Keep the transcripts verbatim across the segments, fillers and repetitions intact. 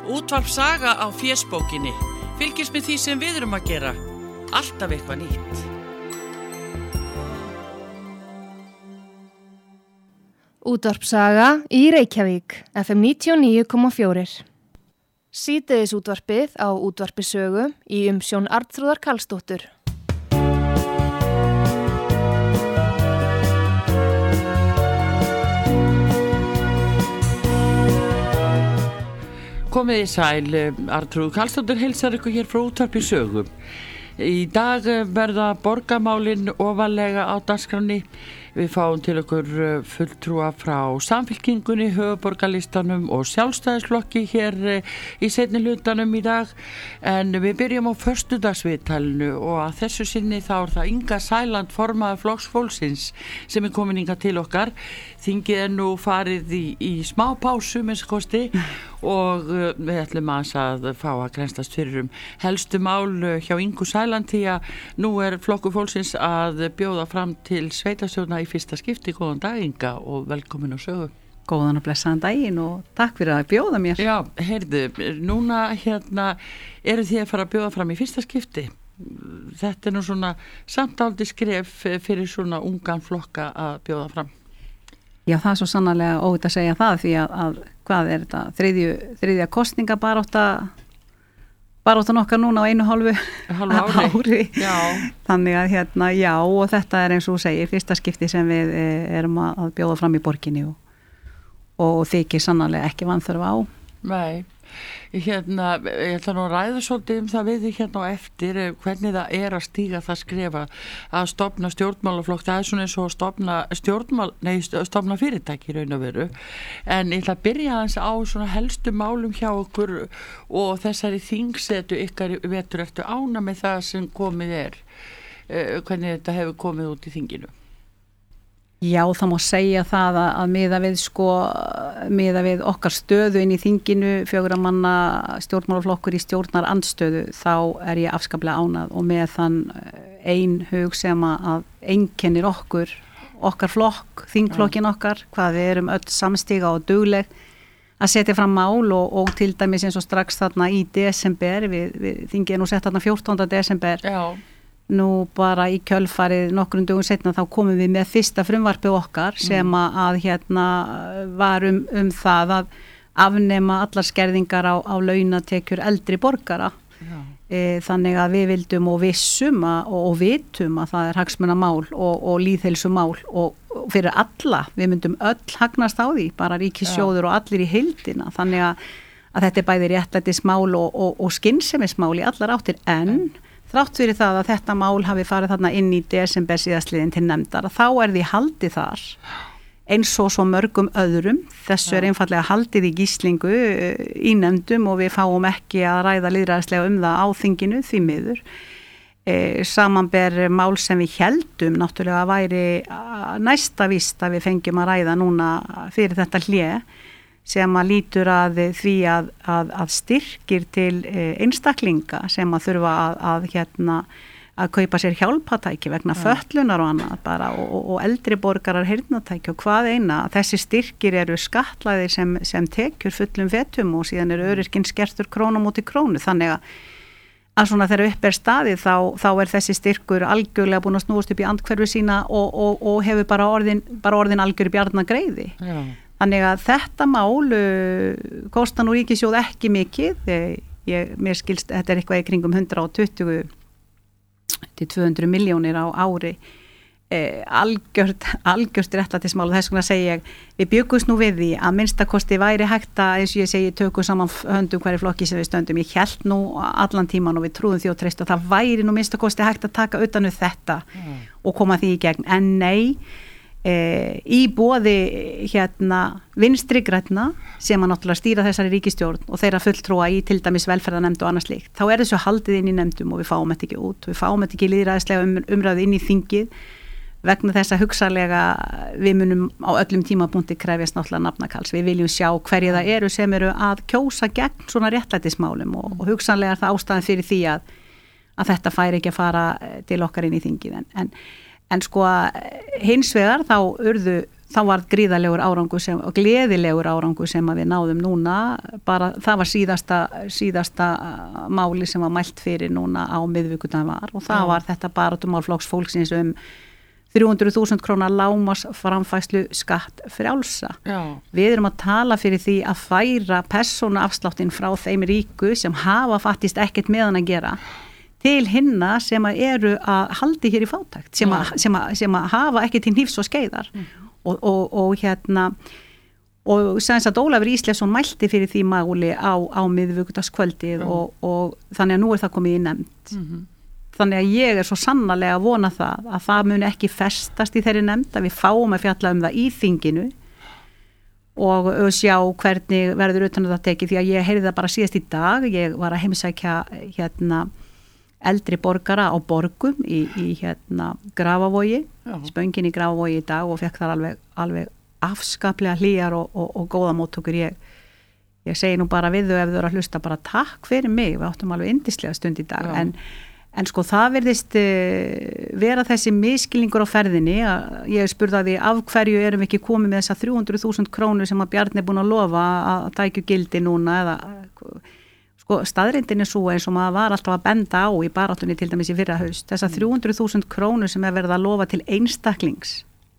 Útvarp Saga á fésbókinni. Fylgist með því sem við erum að gera. Alltaf eitthvað nýtt. Útvarp Saga í Reykjavík, F M níutíu og níu komma fjögur. Síðdegis útvarpið á Útvarpi Sögu í umsjón Arnþrúðar Karlsdóttur. Komið í sæl, Arnþrúður Karlsdóttir heilsar ykkur hér frá Útvarpi Sögu. Í dag verða borgarmálin ofarlega á dagskránni. Við fáum til okkur fulltrúa frá Samfylkingunni, höfuðborgarlistanum og Sjálfstæðisflokki hér í seinni hlutanum í dag. En við byrjum á föstudagsviðtalinu og að þessu sinni þá er það Inga Sæland, formaður Flokks fólksins, sem er komin hingað til okkar. Þingið er nú farið í, í smá pásu, minnst kosti, og við ætlum að fá að grennslast fyrir um helstu mál hjá Ingu Sæland því að nú er Flokkur fólksins að bjóða fram til sveitarstjórna í fyrsta skipti. Góðan dag, Inga, og velkomin á Sögu. Góðan og blessaðan daginn og takk fyrir að bjóða mér. Já, heyrðu, núna hérna eru þið að fara að bjóða fram í fyrsta skipti. Þetta er nú svona samtaldi skref fyrir svona ungan flokka að bjóða fram. Já, það er svo sannarlega óvægt að segja það því að, að hvað er þetta, þriðju, þriðja kostninga barátta, baráttan okkar núna á einu hálfu ári. ári. Já. Þannig að hérna, já, og þetta er eins og þú segir, fyrsta skipti sem við erum að bjóða fram í borginni og, og þykir sannarlega ekki vanþörf á. Nei. Hérna, ég ætla nú að ræða svolítið um það við því hérna á eftir hvernig það er að stíga það skrefa að stofna stjórnmálaflokk. Það er svona eins og að stofna stjórnmál, nei, stofna fyrirtæki í raun og veru. En ég ætla að byrja aðeins á svona helstu málum hjá okkur og þessari þingsetu ykkar vetur eftir ána með það sem komið er. Hvernig þetta hefur komið út í þinginu? Já, það má segja það að, að miða við sko, miða við okkar stöðu inn í þinginu, fjögurra manna stjórnmálaflokkur í stjórnar andstöðu, þá er ég afskaplega ánað og með þann ein hug sem að einkennir okkur, okkar flokk, þingflokkin okkar, hvað við erum öll samstiga og dugleg að setja fram mál og, og til dæmis eins og strax þarna í desember, við, við þingið er nú sett þarna fjórtánda desember. Já. Nú bara í kjölfarið nokkrum dögum setna þá komum við með fyrsta frumvarpið okkar sem að, að hérna var um, um það að afnema allar skerðingar á, á launatekjur eldri borgara. E, þannig að við vildum og vissum að, og, og vitum að það er hagsmunamál og, og lýðheilsumál og, og fyrir alla, við myndum öll hagnast á því, bara ríkissjóður og allir í heildina. Þannig að, að þetta er bæði réttlætismál og, og, og skynsemismál í allar áttir en mm. Þrátt fyrir það að þetta mál hafi farið þarna inn í desember síðastliðin til nefndar, þá er því haldið þar eins og svo mörgum öðrum. Þessu ja. Er einfallega haldið í gíslingu í nefndum og við fáum ekki að ræða lýðræðislega um það á þinginu því miður. E, samanber mál sem við heldum náttúrulega að væri næsta víst að við fengjum að ræða núna fyrir þetta hlé sem að lítur að því að, að, að styrkir til einstaklinga sem að þurfa að, að, hérna, að kaupa sér hjálpatæki vegna ja. Fötlunar og annað bara og, og eldri borgarar heyrnatæki og hvað eina. Þessi styrkir eru skattlagðir sem, sem tekjur fullum vetum og síðan eru öryrkinn skertur krónu móti krónu. Þannig að, að svona þegar upp er staðið þá, þá er þessi styrkur algjörlega búin að snúast upp í andhverfu sína og, og, og hefur bara orðin, bara orðin algjör bjarnagreiði. Já. Þannig að þetta mál uh, kostar nú ríkissjóð ekki mikið, ég, mér skilst þetta er eitthvað í kringum hundrað og tuttugu til tvö hundruð milljónir á ári, eh, algjört, algjört réttlætismál og þess vegna segi ég, við byggumst nú við því að minnstakosti væri hægt að, eins og ég segi, tökum saman höndum hverju flokki sem við stöndum, ég held nú allan tíman og við trúðum því og treyst og það væri nú minnstakosti hægt að taka utan um þetta mm. og koma því í gegn, en nei, E, í boði hérna vinstri grænna sem að náttúrulega stýra þessari ríkisstjórn og þeirra fulltrúa í til dæmis velferðarnefnd og annað slíkt, þá er þessu haldið inn í nefndum og við fáum þetta ekki út, við fáum þetta ekki lýðræðislega um, umræðu inn í þingið vegna þess að hugsanlega við munum á öllum tímapunkti krefjast náttúrulega nafnakalls, við viljum sjá hverju það eru sem eru að kjósa gegn svona réttlætismálum og, og hugsanlega er það ástæðan fyrir því að, að þetta færi ekki að fara til okkar inn í þingið en, en En sko hins vegar þá urðu þá var gríðalegur árangur sem, og gleðilegur árangur sem að við náðum núna, bara það var síðasta, síðasta máli sem var mælt fyrir núna á miðvikudag var og það Já. Var þetta baráttumál Flokks fólksins um þrjú hundruð þúsund króna lágmarks framfærslu skatt frjálsa. Já. Við erum að tala fyrir því að færa persónuafsláttinn frá þeim ríku sem hafa fattist ekkert með hann að gera til hinna sem að eru að haldi hér í fátækt, sem að, sem að, sem að hafa ekki til hnífs og skeiðar mm. og, og, og hérna og sem að Ólafur Ísleifsson mælti fyrir því máli á, á miðvikudagskvöldið mm. og, og þannig að nú er það komið í nefnd mm-hmm. þannig að ég er svo sannarlega að vona það að það muni ekki festast í þeirri nefnd að við fáum að fjalla um það í þinginu og sjá hvernig verður utan að það tekið því að ég heyrði það bara síðast í dag, ég var að heimsækja hérna eldri borgara á Borgum í, í hérna Grafavogi, spöngin í Grafavogi í dag og fekk þar alveg, alveg afskaplega hlýjar og, og, og góða móttökur. Ég, ég segi nú bara við þau ef þau eru að hlusta bara takk fyrir mig, við áttum alveg yndislega stund í dag en, en sko það verðist uh, vera þessi miskilningur á ferðinni að ég spurði að því af hverju erum við ekki komið með þessa þrjú hundruð þúsund krónur sem að Bjarni er búin að lofa að tækju gildi núna eða sko staðreyndin er svo eins og maður var alltaf að benda á í baráttunni til dæmis í fyrra haust. Þessar þrjú hundruð þúsund krónur sem er verið að lofa til einstaklings,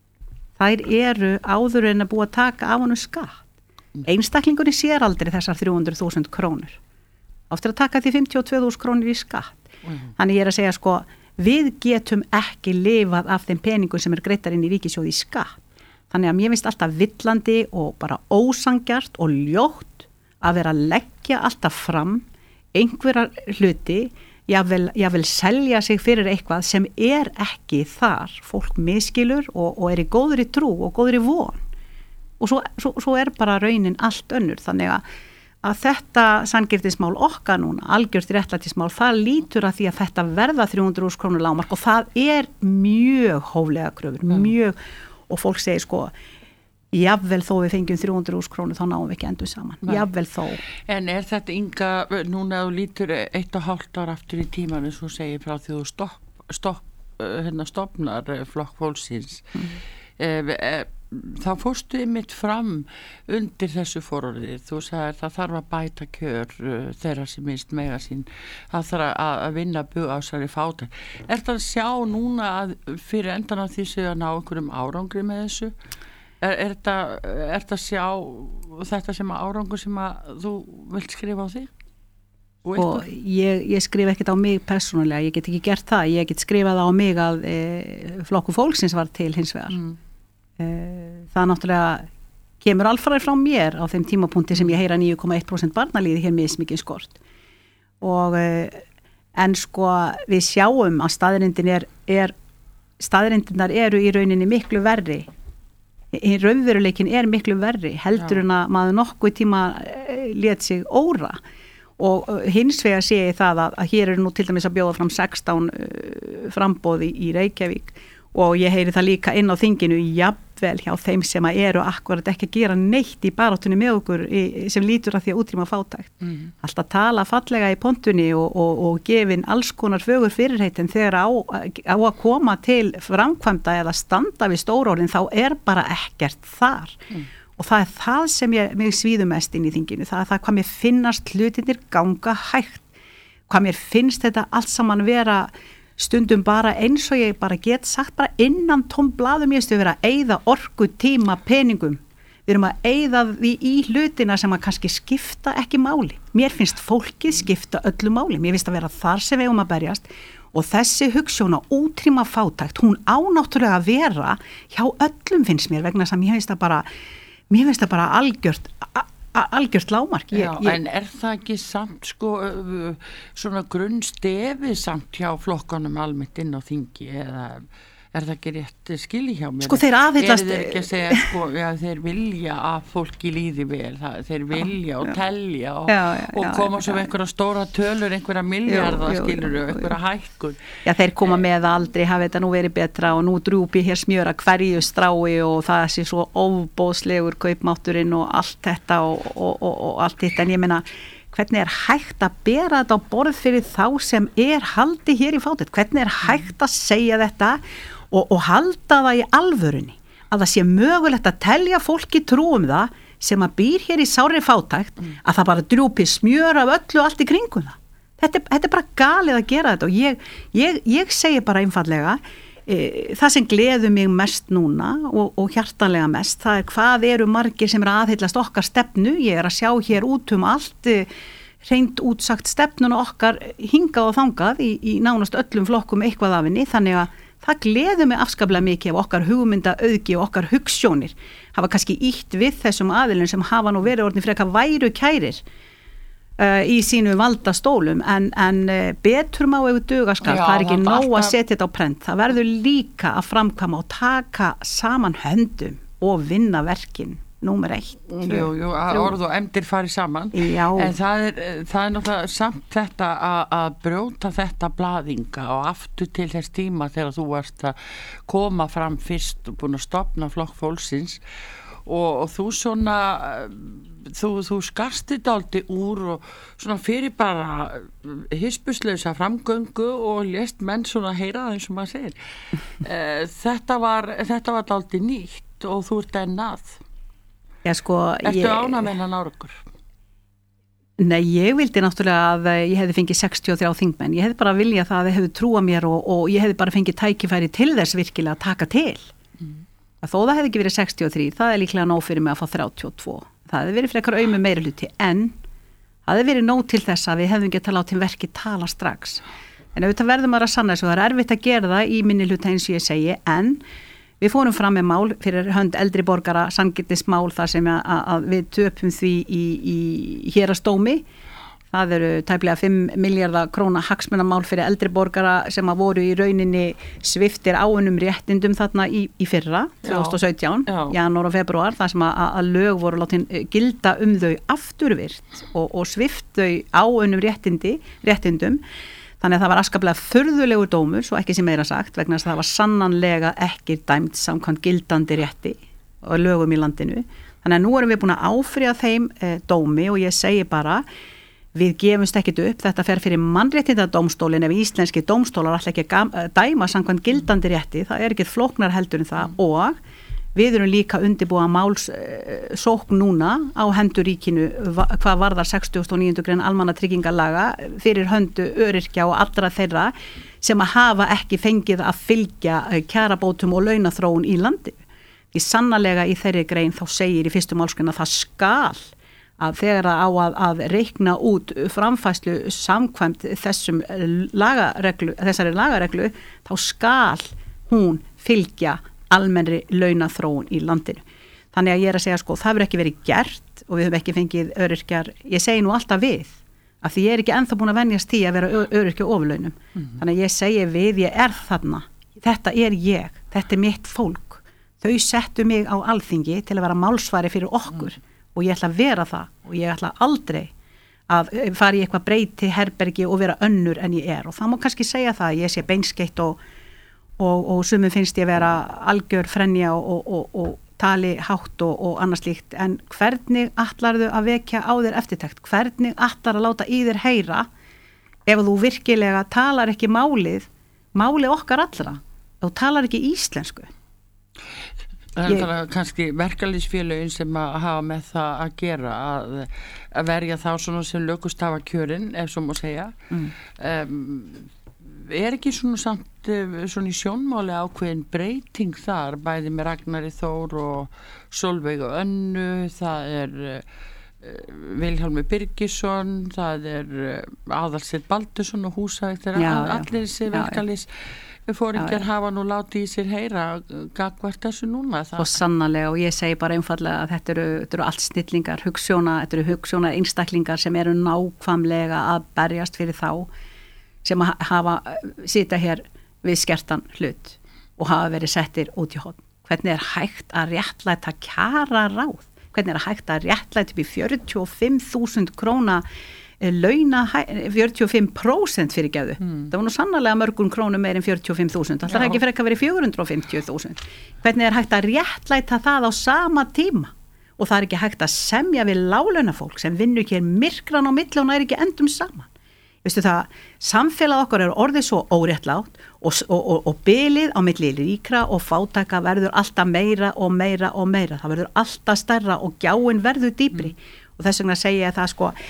þær eru áður en að búa að taka af honum skatt. Einstaklingunni sér aldrei þessar þrjú hundruð þúsund krónur. Áttir að taka því fimmtíu og tvö þúsund krónur í skatt. Mm. Þannig ég er að segja sko, við getum ekki lifað af þeim peningum sem er greiddar inn í ríkissjóði í skatt. Þannig að mér finnst alltaf villandi og bara ósangjart og ljótt að vera að leggja alltaf fram einhverjar hluti, jável, jável selja sig fyrir eitthvað sem er ekki þar. Fólk miskilur og, og er í góðri trú og góðri von. Og svo, svo, svo er bara raunin allt önnur. Þannig að, að þetta sanngirnismál okkar núna, algjört réttlætismál, það lítur að því að þetta verða þrjú hundruð þúsund krónur lágmark og það er mjög hóflega kröfur, mm. mjög, og fólk segir sko, jafnvel þó við fengjum þrjú hundruð þúsund krónur þá náum við ekki endur saman, Nei. Jafnvel þó. En er þetta Inga, núna þú lítur eitt og hálft ár aftur í tíman eins og segir frá því þú stopp, stopp, hérna stopnar Flokk fólksins mm. eh, eh, þá fórstu mitt fram undir þessu fororðið, þú sagðir það þarf að bæta kjör uh, þeirra sem minnst mega sín, það þarf að, að vinna bug á særi fátækt. Er það að sjá núna að fyrir endan af því séu að ná einhverjum árangri með þessu? Er, er þetta er þetta að sjá þetta sem árangur sem að þú vilt skrifa á þig? Og, og ég, ég skrif ekkert á mig persónulega, ég get ekki gert það, ég get skrifað á mig að e, Flokkur fólksins var til hins vegar. Mm. E, það náttúrulega kemur alfarið frá mér á þeim tímapunkti sem ég heyra níu komma eitt prósent barnalíði hér mismikið skort. Og e, en sko við sjáum að staðreyndin er, er staðreyndinar eru í rauninni miklu verri. Í raunveruleikin er miklu verri heldur Já. En að maður nokkuð tíma lét sig óra og hins vegar sé ég það að, að hér eru nú til dæmis að bjóða fram sextán uh, framboði í Reykjavík og ég heyri það líka inn á þinginu jafnvel hjá þeim sem að eru akkurat ekki að gera neitt í baráttunni með okkur í, sem lítur að því að útrýma fátækt. Mm. Alltaf tala fallega í pontunni og, og, og gefin alls konar fögur fyrirheitin þegar á, á að koma til framkvæmda eða standa við stórórðin þá er bara ekkert þar. Mm. Og það er það sem ég mig svíðum mest inn í þinginu. Það er það hvað mér finnast hlutinir ganga hægt. Hvað mér finnst þetta allt saman vera stundum bara eins og ég bara get sagt bara innan tóm blaðum ég stu vera að eyða orku, tíma, peningum. Við erum að eyða því í hlutina sem að kannski skipta ekki máli. Mér finnst fólkið skipta öllu máli. Mér finnst að vera þar sem við um að berjast og þessi hugsjón að útrýma fátækt, hún ánáttúrulega að vera hjá öllum finnst mér vegna sem ég finnst að bara Mér finnst það bara algjört, algjört lágmark. Ég, Já, ég... en er það ekki samt sko svona grunnstefi samt hjá flokkanum almennt inn á þingi eða er það ekki rétt skilji hjá mér? Sko þeir aðhyllast... Er þeir ekki að segja sko, já, þeir vilja að fólki líði vel, það, þeir vilja og telja og, já, já, og koma já, sem já. einhverja stóra tölur, einhverja milljarða skilur, einhverja hækkun. Já, þeir koma með aldrei, hafi þetta nú verið betra og nú drúpi hér smjöra hverju strái og það sé svo ofbóðslegur kaupmátturinn og allt þetta og, og, og, og allt þetta, en ég meina hvernig er hægt að bera þetta á borð fyrir þá sem er haldi hér í fátækt, hvernig er hægt að segja þetta og, og halda það í alvörunni að það sé mögulegt að telja fólki trú um það sem að býr hér í sárri fátækt mm. að það bara drjúpi smjör af öllu allt í kringum það. Þetta, þetta er bara galið að gera þetta og ég, ég, ég segi bara einfallega e, það sem gleður mig mest núna og, og hjartanlega mest, það er hvað eru margir sem er aðhyllast okkar stefnu. Ég er að sjá hér út um allt e, hreint útsagt stefnuna okkar hingað og þangað í, í nánast öllum flokkum eitthvað af henni, þannig að það gleður mig afskaplega mikið af okkar hugmynda auðgi og okkar hugsjónir hafa kannski ítt við þessum aðilum sem hafa nú verið orðin frekar væru kærir uh, í sínu valda stólum en, en uh, betur má ef duga skal, það er ekki nóg að setja þetta á prent, það verður líka að framkvæma og taka saman höndum og vinna verkin númer eitt. Jú, jú, að orð og emdir fari saman. Já. En það er, það er náttúrulega samt þetta að, að brjóta þetta blaðinga og aftur til þess tíma þegar þú varst að koma fram fyrst og búin að stofna Flokk fólksins og, og þú svona þú, þú skarst þetta aldrei úr og svona fyrir bara hispurslausa framgöngu og lést menn svona heyra það eins og maður segir. Þetta var þetta var aldrei nýtt og þú ert enn að Já, sko, Ertu ánægð með þennan árangur? Nei, ég vildi náttúrulega að ég hefði fengið sextíu og þrjá þingmenn. Ég hefði bara viljað það að þið hefði trúað mér og, og ég hefði bara fengið tækifæri til þess virkilega að taka til. Mm. Að þó það hefði ekki verið sextíu og þrjú, það er líklega nóg fyrir mig að fá þrjátíu og tvö. Það hefði verið frekar auðvitað meiri hluti, en það hefði verið nóg til þess að við hefðum getað látið verkið tala strax. En auðvitað verðum maður að sanna þessu, það er erfitt að gera það í minni hluta eins og ég segi, en við fórum fram með mál fyrir hönd eldri borgara, sanngirnismál þar sem að, að við töpum því í, í hérastómi. Það eru tæplega fimm milljarða króna hagsmunamál fyrir eldri borgara sem að voru í rauninni sviptir áunnum réttindum þarna í, í fyrra, tvö þúsund og sautján, janúar og februar, þar sem að, að lög voru látin gilda um þau afturvirt og, og svipt þau áunnum réttindi, réttindum. Þannig að það var afskaplega furðulegur dómur, svo ekki sem meira sagt, vegna þess að það var sannanlega ekki dæmt samkvæmt gildandi rétti og lögum í landinu. Þannig að nú erum við búin að áfrýja þeim e, dómi og ég segi bara, við gefumst ekkit upp, þetta fer fyrir mannréttindadómstólinn ef íslenski dómstólar ætla ekki að dæma samkvæmt gildandi rétti, það er ekkit flóknar heldur en það og við erum líka undirbúa málssókn núna á hendur ríkinu hvað varðar sextugustu og níundu grein almannatryggingalaga fyrir höndu öryrkja og allra þeirra sem að hafa ekki fengið að fylgja kjarabótum og launaþróun í landi. Því sannarlega í þeirri grein þá segir í fyrstu málsgrein að það skal að þegar á að, að reikna út framfæslu samkvæmt þessum lagareglu, þessari lagareglu þá skal hún fylgja almennri launaþróun í landinu. Þannig að ég er að segja sko, það verður ekki verið gert og við höfum ekki fengið öryrkjar, ég segi nú alltaf við, af því ég er ekki ennþá búin að venjast því að vera öryrkja ofurlaunum. Mm. Þannig að ég segi við, ég er þarna, þetta er ég, þetta er mitt fólk. Þau settu mig á alþingi til að vera málsvari fyrir okkur mm. og ég ætla að vera það og ég ætla aldrei að fara í eitthvað breyti herbergi og vera önnur en ég er og það má kannski segja það að ég sé beinskeitt og og, og sumum finnst ég vera algjör frenja og, og, og tali hátt og, og annars líkt, en hvernig ætlarðu að vekja á þér eftirtekt, hvernig ætlar að láta í þér heyra ef þú virkilega talar ekki málið, málið okkar allra, þú talar ekki íslensku. Það er ég... kannski verkalýsfélögin sem að hafa með það að gera að, að verja þá svona sem lögust hafa kjörin, ef svo má segja. Mm. Um, er ekki svona samt svona í sjónmáli ákveðin breyting þar, bæði með Ragnari Þór og Sólveig og Önnu, það er uh, Vilhjálmur Birgisson, það er uh, Aðalsteinn Baldursson og Húsavík, það er allir þessi verkalýs fóringjar hafa nú látið í sér heyra gagvart þessu núna. Það. Og sannarlega, og ég segi bara einfallega að þetta eru, þetta eru allt snillingar, hugsjóna, þetta eru hugsjóna einstaklingar sem eru nákvæmlega að berjast fyrir þá sem að hafa sita hér við skertan hlut og hafa verið settir út í horn. Hvernig er hægt að réttlæta kjara ráð? Hvernig er hægt að réttlæta upp í fjörutíu og fimm þúsund króna launa, fjörutíu og fimm prósent fyrir geðu. Hmm. Það var nú sannarlega mörgum krónum meir en fjörutíu og fimm þúsund. Það er ekki fyrir ekki að vera fjögur hundruð og fimmtíu þúsund. Hvernig er hægt að réttlæta það á sama tíma? Og það er ekki hægt að semja við láglaunafólk sem vinnur hér myrkran á milli og næri ekki endum saman. veistu það, samfélag okkar er orðið svo óréttlátt og, og, og, og bilið á milli ríkra og fátæka verður alltaf meira og meira og meira, það verður alltaf stærra og gjáin verður dýpri mm. og þess vegna segja ég það sko,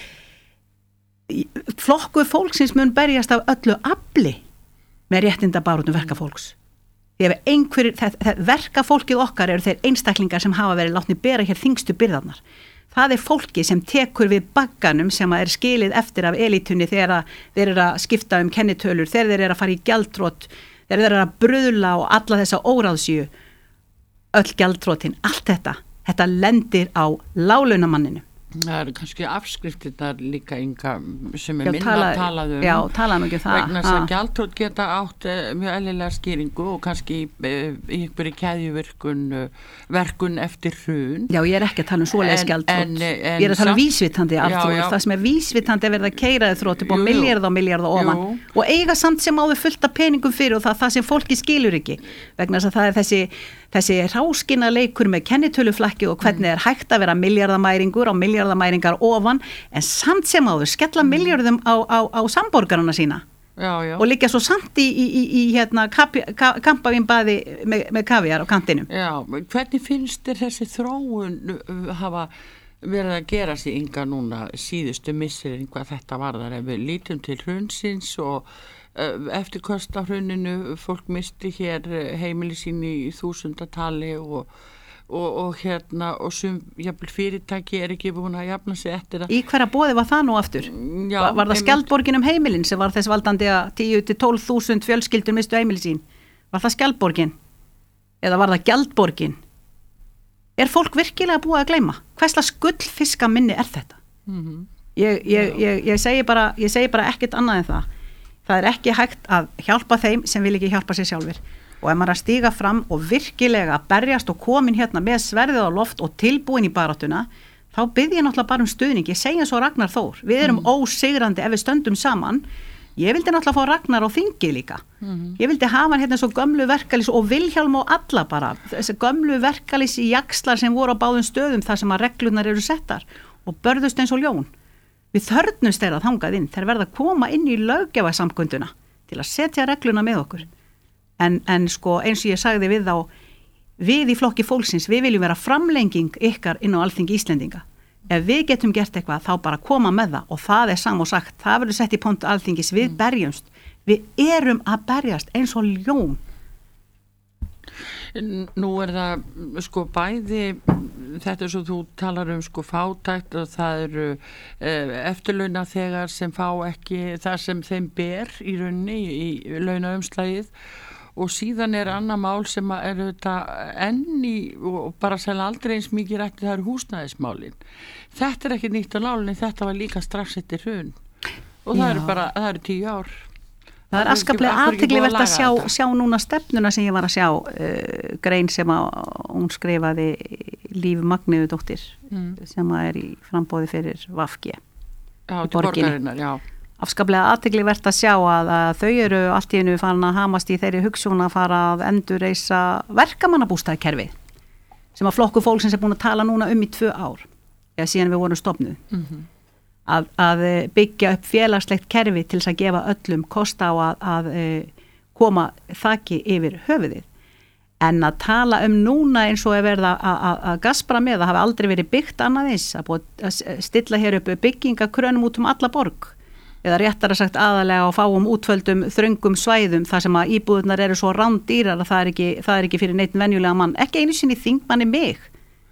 flokkur fólksins mun berjast af öllu afli með réttindabaráttu verkafólks. Því ef einhverjir, verkafólkið okkar eru þeir einstaklingar sem hafa verið látni bera hér þingstu byrðarnar. Það er fólki sem tekur við bagganum sem er skilið eftir af elitunni þegar þeir eru að skipta um kennitölur, þegar þeir eru að fara í gjaldþrot, þegar þeir eru að bruðla og alla þessa óráðsíu, öll gjaldþrotin, allt þetta, þetta lendir á láglaunamanninu. Það eru kannski afskriftirnar líka Inga sem er já, minna tala, að tala um. Já, talaðum ekki um það. Vegna þess að gjaldþrot geta átt uh, mjög eðlilega skýringu og kannski uh, í einhverju keðjuverkun uh, verkun eftir hrun. Já, ég er ekki að tala um svoleiðis gjaldþrot. Ég er að tala um vísvitandi aftur. Það sem er vísvitandi er verið að keyra þið þrótt upp á milljarð og milljarð og ofan. Jú. Og eiga samt sem áður fullt af peningum fyrir og það, það sem fólki skilur ekki. Vegna þess að það er þessi þessi ráskina leikur með kennitöluflakki og hvernig er hægt að vera milljarðamæringur á milljarðamæringar ofan en samt sem áður skella milljarðum á, á, á samborgarana sína já, já. Og líka svo samt í, í, í, í hérna, kampavinbaði með, með kaviar á kantinum. Já, hvernig finnst þér þessi þróun hafa verið að gera sig Inga núna síðustu misserinn hvað þetta varðar ef við lítum til hrunsins og eftir kost á hruninu fólk misti hér heimili sín í þúsundatali og, og, og hérna og sem jafnvel fyrirtæki er ekki búin að jafna sig eftir að Í hverja boði var það nú aftur? Já, var, var það Skjaldborgin um heimilin sem var þess valdandi að tíu til tólf þúsund fjölskyldur mistu heimili sín? Var það Skjaldborgin? Eða var það Gjaldborgin? Er fólk virkilega búið að gleyma? Hversla gullfiska minni er þetta? Mm-hmm. Ég, ég, ég, ég segi bara, ég segi bara ekkert annað en það. Það er ekki hægt að hjálpa þeim sem vil ekki hjálpa sér sjálfur. Og ef maður að stíga fram og virkilega berjast og komin hérna með sverðið á loft og tilbúin í baráttuna, þá bið ég náttúrulega bara um stuðning. Ég segi eins og Ragnar Þór. Við erum mm. ósigrandi ef við stöndum saman. Ég vildi náttúrulega fá Ragnar á þingi líka. Mm. Ég vildi hafa hann hérna svo gömlu verkalýs og Vilhjálm og alla bara. Þessi gömlu verkalýs í jaxlar sem voru á báðum stöðum þar sem að reglunar eru settar og börðust eins og ljón. Við þörnumst þeirra þangað inn, þeir verða að koma inn í löggjafarsamkunduna til að setja regluna með okkur. En, en sko eins og ég sagði við þá, við í flokki fólksins, við viljum vera framlenging ykkar inn á Alþingi Íslendinga. Ef við getum gert eitthvað, þá bara koma með það og það er sam og sagt, það verður sett í pontu Alþingis, við berjumst, við erum að berjast eins og ljón. Nú er það sko bæði þetta er svo þú talar um sko fátækt og það eru eh, eftirlauna þegar sem fá ekki það sem þeim ber í rauninni í, í launaumslagið og síðan er annað mál sem er þetta enn í og bara selja aldrei eins mikið rætti það eru húsnæðismálin. Þetta er ekki nýtt á nálinni, þetta var líka strax eftir hrun og það Já. eru bara, það eru tíu ár. Það er askaplega athyglisvert að sjá, sjá núna stefnuna sem ég var að sjá uh, grein sem að hún skrifaði Líf Magniðudóttir mm. sem að er í frambóði fyrir V F G já, í borginni. Já. Afskaplega athyglisvert að sjá að, að þau eru allt í einu farin að hamast í þeirri hugsun að fara að endurreisa verkamannabústaðkerfið sem að flokku fólksins er búin að tala núna um í tvö ár eða síðan við vorum stofnuð. Mm-hmm. Að, að byggja upp félagslegt kerfi til þess að gefa öllum kost á að, að koma þaki yfir höfuðið. En að tala um núna eins og er verið að, að, að gaspra með, það hafi aldrei verið byggt annað eins, að, að stilla hér upp byggingakrönum út um alla borg, eða réttar að sagt aðalega á fáum útvöldum þröngum svæðum þar sem að íbúðunar eru svo rándýrar að það er ekki, það er ekki fyrir neitt venjulega mann, ekki einu sinni þingmanni mig.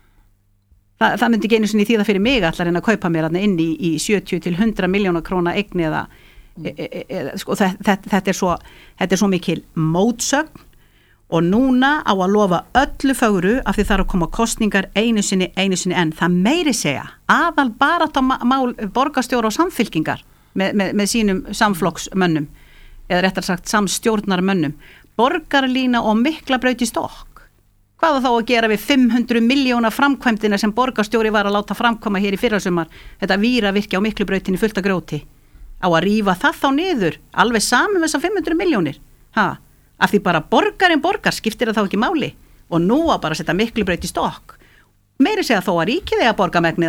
Þa, það myndi ekki einu sinni í því það fyrir mig allar en að kaupa mér inn í, í sjötíu til hundrað miljóna króna eign eða mm. e, e, e, sko, þetta, þetta, er svo, þetta er svo mikil mótsögn og núna á að lofa öllu fögru af því það er að koma kosningar einu sinni, einu sinni enn. Það meiri segja aðal bara þetta mál borgarstjóra og samfylkingar með, með, með sínum samflokksmönnum eða réttar sagt samstjórnarmönnum. Borgarlína og Miklabraut í stokk. Hvað þá að gera við fimm hundruð miljóna framkvæmdina sem borgarstjóri var að láta framkvæma hér í fyrrasumar, þetta víravirkja á Miklubrautinni fullt af grjóti. Á að rífa það þá niður, alveg saman með þessar fimm hundruð miljónir. Ha, af því bara borgarinn borgar skiptir það þá ekki máli og nú að bara setja Miklubraut í stokk. Meiri segja þó að ríkið eigi að borga megnið af því.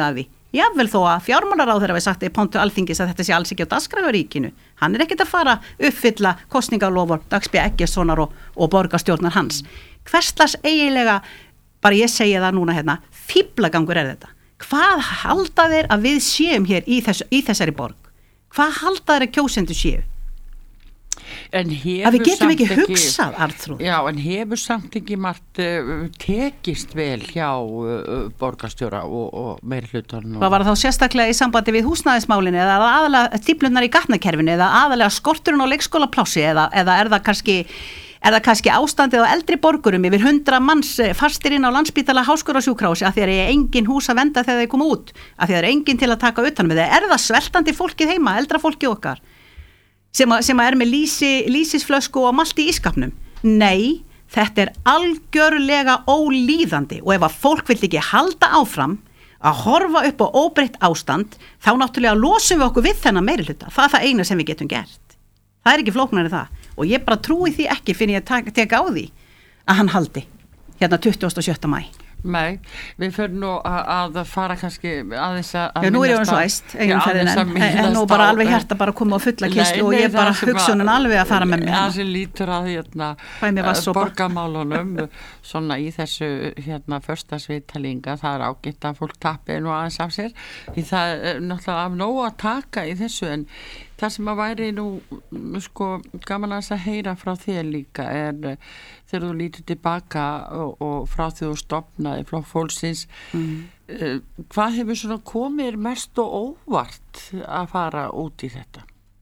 Jafnvel þó að fjármálaráðherra hafi sagt í pontu Alþingis að þetta sé alls ekki á dagskrá hjá ríkinu. Hann er ekkert að fara uppfylla kosningalofur Dags B. Eggertssonar og, og borgarstjórnar hans. Hverslas eiginlega, bara ég segi það núna hérna, fíflagangur er þetta. Hvað halda þeir að við séum hér í, þess, í þessari borg? Hvað halda þeir að kjósendur séu? En að við getum ekki hugsað, Arnþrúður. Já, en hefur samt ekki margt uh, tekist vel hjá uh, borgarstjóra og, og meiri hlutarn. Hvað var þá sérstaklega í sambandi við húsnæðismálinu eða aðalega stíflurnar í gatnakerfinu eða aðalega skorturinn á leikskólaplássi eða, eða er það kannski er það kannski ástandið á eldri borgurum yfir hundra manns fastir inn á Landspítala Háskólasjúkrahúsi að því að er engin hús að venda þegar þeir koma út, að því að er engin til að taka utan með þeir. Er það sveltandi fólkið heima, eldra fólkið okkar? Sem að, sem að er með lýsi, lýsisflösku og malt í ískapnum. Nei, þetta er algjörlega ólíðandi og ef að fólk vill ekki halda áfram að horfa upp á óbreytt ástand, þá náttúrulega losum við okkur við þennan meirihluta. Það er það eina sem við getum gert. Það er ekki flóknari það. Og ég bara trúi því ekki fyrir ég teka á því að hann haldi hérna tuttugasta og sjötta maí. Nei, við fyrir nú að, að fara kannski aðeins að Já, nú er ég eins og æst, eigin ferðin en, en nú bara alveg hjarta bara að koma á fulla kistlu og ég bara hugsunin alveg að fara með mig. Það sem lítur að hérna borgarmálunum svona í þessu hérna föstasviðtalinga, það er ágætt að fólk tappi nú aðeins af sér, því það er náttúrulega af nóg að taka í þessu en það sem að væri nú sko gaman að heyra frá þér líka er þegar þú lítur tilbaka og, og frá því þú stofnaði Flokk fólksins mm. uh, hvað hefur svona komið mest og óvart að fara út í þetta?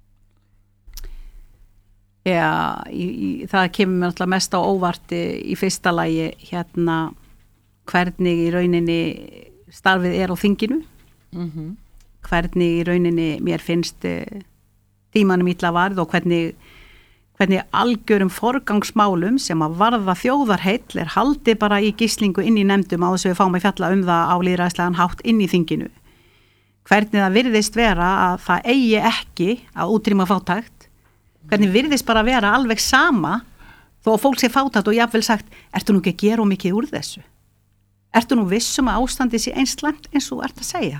Já, í, í, það kemur mér alltaf mest á óvart í, í fyrsta lagi hérna hvernig í rauninni starfið er á þinginu mm-hmm. hvernig í rauninni mér finnst tímanum illa varð og hvernig, hvernig algjörum forgangsmálum sem að varða þjóðarheill er haldið bara í gíslingu inn í nefndum á þess að við fáum að fjalla um það á lýðræðislegan hátt inn í þinginu. Hvernig það virðist vera að það eigi ekki að útrýma fátækt, hvernig virðist bara vera alveg sama þó að fólk sé fátækt og jafnvel sagt, ertu nú ekki að gera mikið úr þessu? Ertu nú vissum að ástandið sé eins slæmt eins og ert að segja?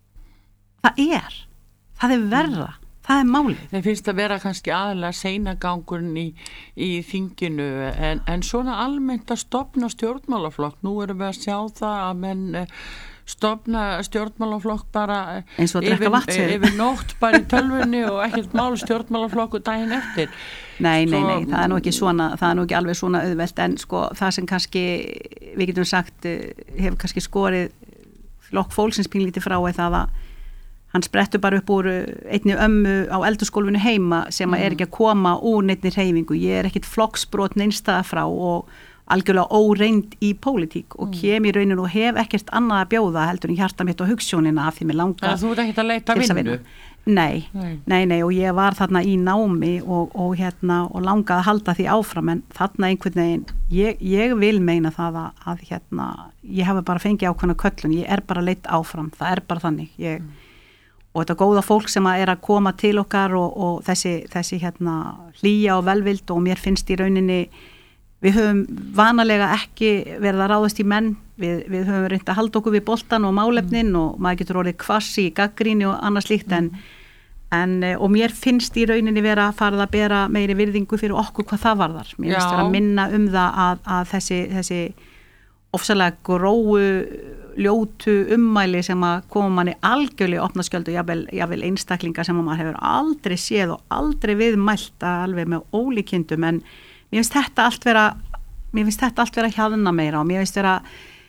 Það er, það er verra. Það er málið. Það finnst að vera kannski aðalega seinagangurinn í, í þinginu en, en svona almennt að stofna stjórnmálaflokk. Nú erum við að sjá það að menn stofna stjórnmálaflokk bara yfir, yfir nótt bara í tölvunni og ekkert mál stjórnmálaflokku daginn eftir. Nei, nei, nei, það er nú ekki svona, það er nú ekki alveg svona auðvelt en sko það sem kannski, við getum sagt, hefur kannski skorið Flokk fólksins pínlítið frá eða það að hann sprettur bara upp úr einni ömmu á eldurskólfinu heima sem mm. er ekki að koma úr neinni hreyfingu. Ég er ekkit flokksbrot neinstaða frá og algjörlega óreind í pólitík og mm. kem í rauninu og hef ekkert annað að bjóða heldur en hjarta mitt og hugssjónina af því mér langar. Þú ert ekkert að leita vinnu? Nei, nei, nei, nei og ég var þarna í námi og, og, hérna, og langaði að halda því áfram en þarna einhvern veginn, ég, ég vil meina það að, að hérna, ég hafi bara fengið ákveðna köllun, ég er bara leitt áfram, það er bara þannig, ég mm. og þetta góða fólk sem er að koma til okkar og, og þessi, þessi hérna, hlýja og velvild og mér finnst í rauninni við höfum vanalega ekki verið að ráðast í menn við, við höfum reynt að halda okkur við boltan og málefnin mm. og maður getur orðið kvassi í gaggríni og annað slíkt en, en og mér finnst í rauninni vera að fara að bera meiri virðingu fyrir okkur hvað það varðar mér finnst vera að minna um það að, að þessi, þessi ofsalega gróu ljótu ummæli sem að koma manni algjörlega opna skjöldu, jável, jável einstaklinga sem maður hefur aldrei séð og aldrei viðmælt alveg með ólíkindum en mér finnst þetta allt vera mér finnst þetta allt vera hjaðna meira og mér finnst vera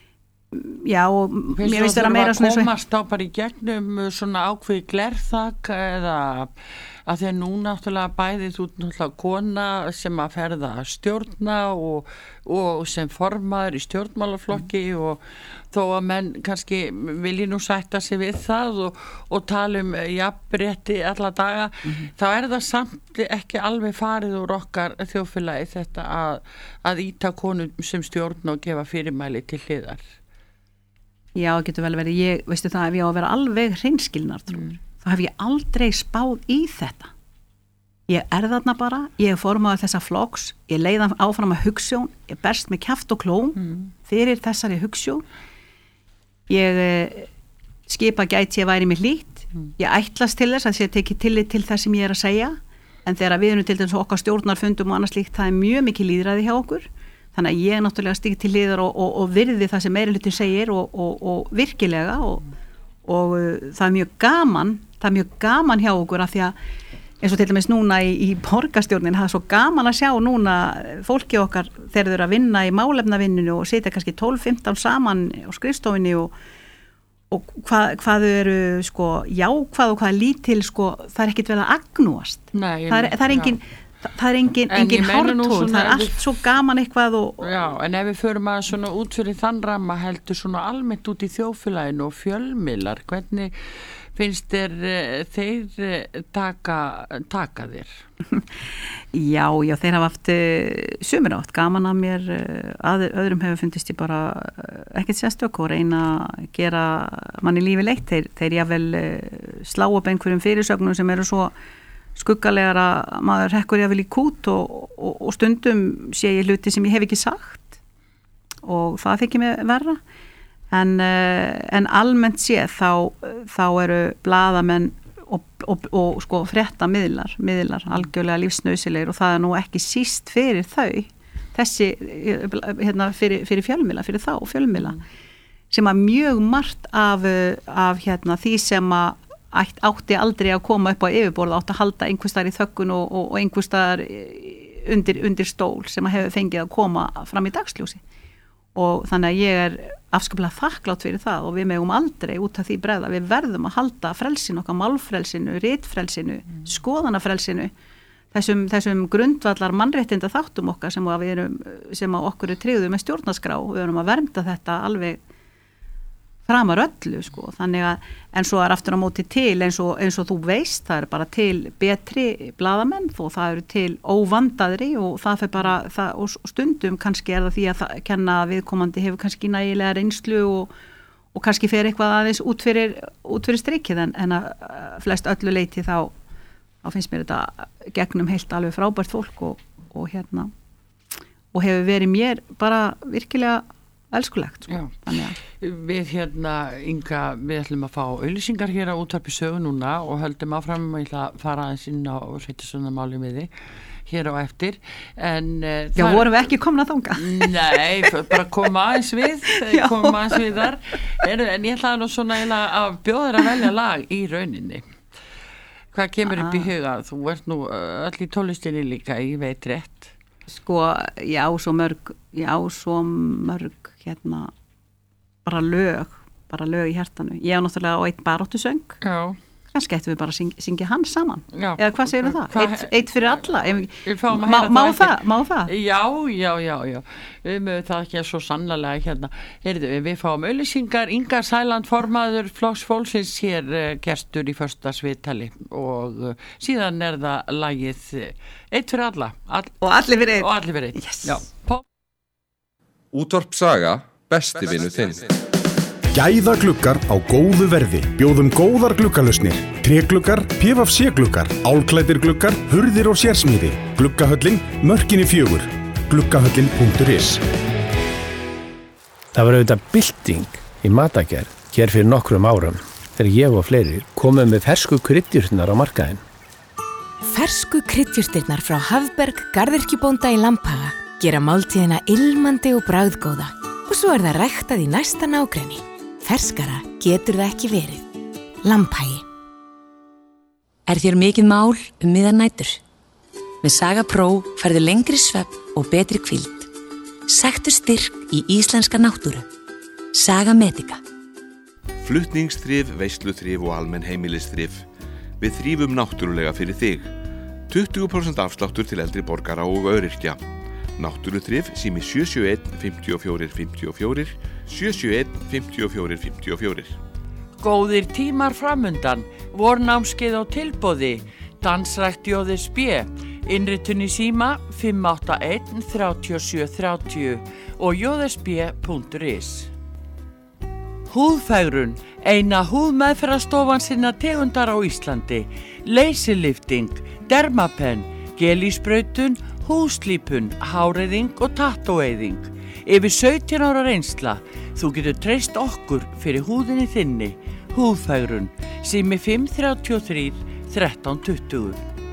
já og Fyrst mér finnst vera meira svona eins og komast á bara í gegnum svona ákveði glerþak eða að því að nú náttúrulega bæði þú náttúrulega kona sem að ferða að stjórna og, og sem formaður í stjórnmálaflokki mm. og þó að menn kannski vilji nú sætta sig við það og, og tala um jafnrétti alla daga, mm-hmm. þá er það samt ekki alveg farið úr okkar þjóðfélagi þetta að, að íta konum sem stjórna og gefa fyrirmæli til hliðar. Já, getur vel verið, ég, veistu það, ef ég á að vera alveg hreinskilnar, trúður, mm. þá hef ég aldrei spáð í þetta. Ég er þarna bara, ég er formaður þessa flokks, ég leiða áfram að hugssjón, ég berst með kjaft og klóm mm. fyrir þessari hugssjón. Ég, skipa gæti ég væri mér hlýtt, ég ætlast til þess að ég teki tillit til það sem ég er að segja, en þegar við erum til þess okkar stjórnarfundum og annars líkt, það er mjög mikið lýðræði hjá okkur, þannig að ég er náttúrulega stíg til hliðar og, og, og virði það sem meirihluti segir og, og, og virkilega og, og uh, það er mjög gaman, það er mjög gaman hjá okkur af því að eins og til dæmis núna í, í borgarstjórnin, það er svo gaman að sjá núna fólki okkar þegar þau eru að vinna í málefnavinninu og sitja kannski tólf fimmtán saman á skrifstofinni og og hvað, hvað þau eru sko jákvað og hvað lítil sko það er ekkert vel að agnúast. Nei, það er, það er engin það, það er engin, engin hártól, það er allt við, svo gaman eitthvað og, og já, en ef við förum að svona út fyrir þann ramma heldur svona almennt út í þjóðfélaginu og fjölmiðlar, hvernig finnst þér þeir taka, taka þér? Já, já, þeir hafa haft sumir átt gaman að mér, að, öðrum hefur fundist ég bara ekkert sérstök og reyna að gera manni lífi leitt, þeir, þeir jável slá upp einhverjum fyrirsögnum sem eru svo skuggalegar að maður hekkur jável í kút og, og, og stundum sé ég hluti sem ég hef ekki sagt og það þykir mig verra. En, en almennt séð þá, þá eru blaðamenn og, og, og sko frétta miðlar, miðlar algjörlega lífsnausilegir og það er nú ekki síst fyrir þau, þessi hérna, fyrir, fyrir fjölmiðla, fyrir þá fjölmiðla, sem að mjög margt af, af hérna, því sem að ætt, átti aldrei að koma upp á yfirborð, átti að halda einhverstaðar í þöggun og, og, og einhverstaðar undir, undir stól sem að hefur fengið að koma fram í dagsljósi. Og þannig að ég er afskaplega þakklátt fyrir það og við megum aldrei út af því bregða, við verðum að halda frelsinu okkar, málfrelsinu, ritfrelsinu, mm. skoðanafrelsinu, þessum, þessum grundvallar mannréttinda þáttum okkar sem að, við erum, sem að okkur er tryggðu með stjórnarskrá, við erum að vernda þetta alveg framar öllu sko, þannig að en svo er aftur á móti til eins og, eins og þú veist, það er bara til betri blaðamenn þó það eru til óvandaðri og það fer bara það, og stundum kannski er það því að það, kenna viðkomandi hefur kannski nægilega reynslu og, og kannski fer eitthvað aðeins út fyrir, út fyrir strikið en, en að flest öllu leiti þá, þá finnst mér þetta gegnum heilt alveg frábært fólk og, og hérna og hefur verið mér bara virkilega elskulegt sko. Við hérna Inga, við ætlum að fá auglýsingar hér á Útvarpi Sögu núna og höldum áfram að fara aðeins inn á og setja svona máli með þig hér á eftir en uh, Já, vorum við ekki komin að þanga? Nei, bara koma aðeins við koma aðeins við þar en, en ég ætlaði nú svona að bjóða þér að velja lag í rauninni. Hvað kemur upp í huga? Þú ert nú öll í tónlistinni líka, ég veit rétt. Sko, já, svo mörg já, svo mörg hérna, bara lög bara lög í hjartanu, ég hef náttúrulega á einn baróttusöng, kannski ættum við bara að syng, syngja hann saman, já. Eða hvað segir það? Hva, eitt, eitt fyrir alla má, má, það, má það? Já, já, já, já við mögum það ekki svo sannlega hérna, heyrðu, við fáum auglýsingar, Inga Sæland formaður Flokks fólksins hér uh, gestur í första sviðtali og uh, síðan er það lagið uh, eitt fyrir alla all, og allir fyrir einn og allir fyrir einn yes. Já. Útvarp Saga, besti vinur þinn. Gæða gluggar á góðu verði. Bjóðum góðar gluggalusnir. Trégluggar, P V C gluggar, álklæddir gluggar, hurðir og sérsmíði. Gluggahöllin, Mörkinni fjögur. Gluggahöllin punktur is. Það var auðvitað bylting í matagerð hér fyrir nokkrum árum þegar ég og fleiri komum með fersku kryddjurtirnar á markaðinn. Fersku kryddjurtirnar frá Hafberg garðyrkjubónda í Lambhaga gera máltíðina ilmandi og bragðgóða og svo er það ræktað í næsta nágrenni. Ferskara getur það ekki verið. Lambhagi. Er þér mikið mál um miðjar nætur? Með Saga Pro færðu lengri svefn og betri hvíld. Sæktu styrk í íslenska náttúru. Saga Medica. Flutningsþrif, veisluþrif og almenn heimilisþrif. Við þrífum náttúrulega fyrir þig. tuttugu prósent afsláttur til eldri borgara og öryrkja. Náttúruþrif sími sjö sjö einn fimm fjögur fimm fjögur sjö sjö einn fimm fjögur fimm fjögur. Góðir tímar framundan, vornámskeið á tilboði, dansrækt J S B, innritun í síma fimm átta einn þrjú sjö þrjú sjö og j s b punktur is. Húðfegrun, eina húðmeðferðarstofan sinna tegundar á Íslandi, leysilifting, dermapen, gelísbrautun, húðslípun, háreiðing og tattóeiðing. Yfir sautján ára reynsla, þú getur treyst okkur fyrir húðinni þinni. Húðfægrun, sími fimm þrjátíu og þrír þrettán tuttugu.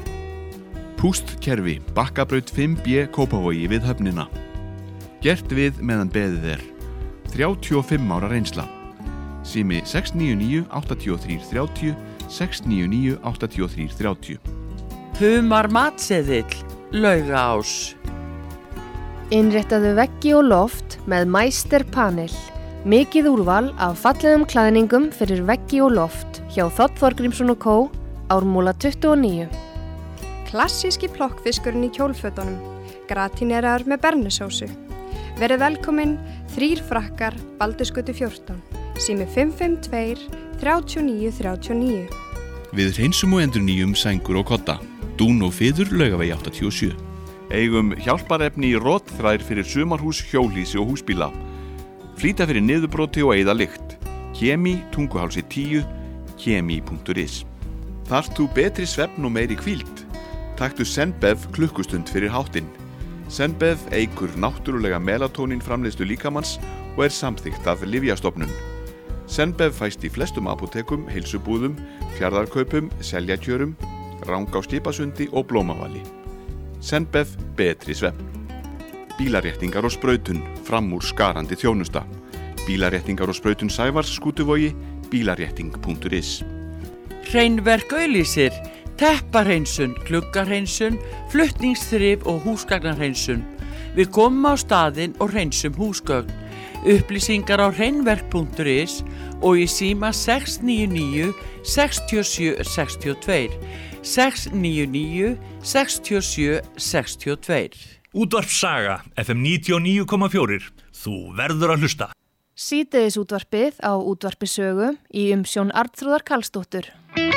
Pústkerfi, Bakkabraut fimm B Kópavogi við höfnina. Gert við meðan beðið er. þrjátíu og fimm ára reynsla. Sími sex níu níu átta þrjú þrjú, sex níu níu átta þrjú þrjú. Humar matseðill, Laugaás. Innréttaðu veggi og loft með Meisterpanel. Mikið úrval af fallegum klæðningum fyrir veggi og loft hjá Þ. Þorgrímsson og Co. Ármúla tuttugu og níu. Klassíski plokkfiskurinn í kjólfötunum, gratineraður með bernusósu. Verið velkomin, þrír frakkar, Baldursgötu fjórtán, sími fimm fimm tvö þrjátíu og níu þrjátíu og níu. Við hreinsum og endurnýjum sængur og kodda. Dún og fiður Laugavegi áttatíu og sjö. Eigum hjálparefni í rotþrær fyrir sumarhús, hjólhýsi og húsbíla. Flýta fyrir niðurbroti og eyða lykt. Kemi, Tunguhálsi tíu, kemi punktur is. Þarft þú betri svefn og meiri hvíld? Taktu Zenbev klukkustund fyrir háttinn. Zenbev eykur náttúrulega melatonín framleiðslu líkamanns og er samþykkt af Lyfjastofnun. Zenbev fæst í flestum apótekum, heilsubúðum, fjarðarkaupum, seljakjörum, Rangá skipasundi og Blómavali. Zenbev betri svefn. Bílaréttingar og sprautun, fram úr skarandi þjónusta. Bílaréttingar og sprautun Sævars Skútuvogi, bílarétting punktur is. Hreinverk auglýsir, tepparhreinsun, gluggarhreinsun, flutningsþrif og húsgagnarhreinsun. Við komum á staðinn og hreinsum húsgögn. Upplýsingar á hreinverk punktur is og í síma sex níu níu sex sjö sex tvö, sex níu níu sex sjö sex tvö. Útvarp Saga, F M níutíu og níu komma fjögur. Þú verður að hlusta. Síðdegis útvarpið á Útvarpi Sögu í umsjón Arnþrúðar Karlsdóttur.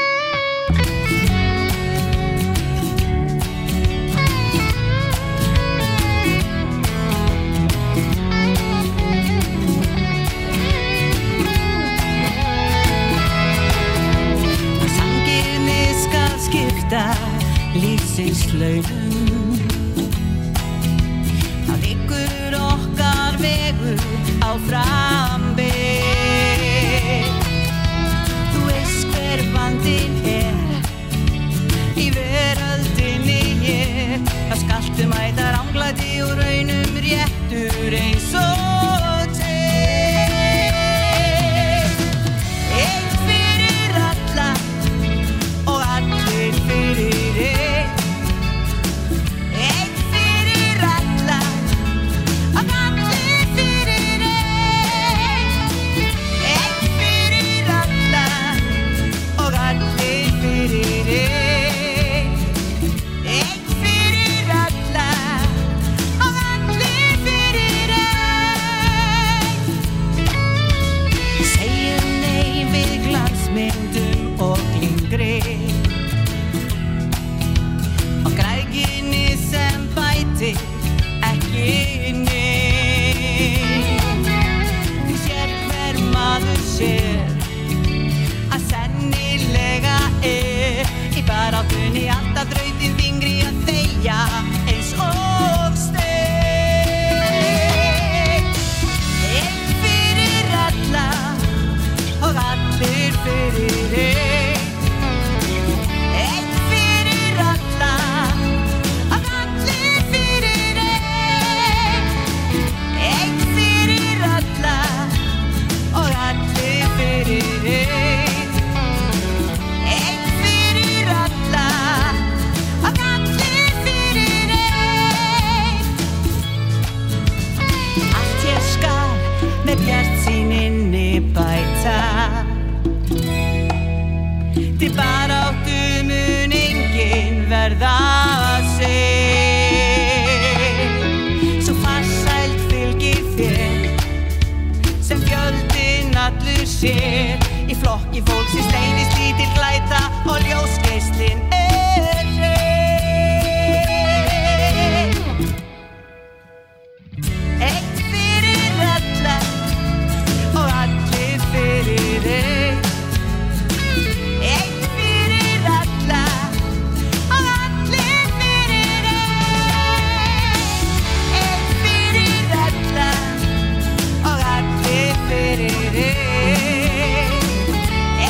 Sanngirni skal skipta lífsins launum. Það liggur okkar vegur á frambeið. Þú veist hver vandinn er, í veröldinni er. Það skaltu mæta ranglæti og raunum réttur eins og til. Einn fyrir alla og allir fyrir einn. Og græðginni sem bæti ekki neitt. Því sér hver maður sér að sennilega er í baráttunni alltaf þrautin þyngri að þegja eins og steinn. Einn fyrir alla og allir fyrir einn. Með bjartsýninni bæta. Til baráttu mun enginn verða seinn. Svo farsælt fylgir þér sem fjöldinn allur sér. Í flokki fólksins leynist lítil glæta og ljósgeislinn er hreinn. Einn fyrir alla og allir fyrir einn. Einn fyrir alla og allir fyrir einn. Einn fyrir alla og allir fyrir einn.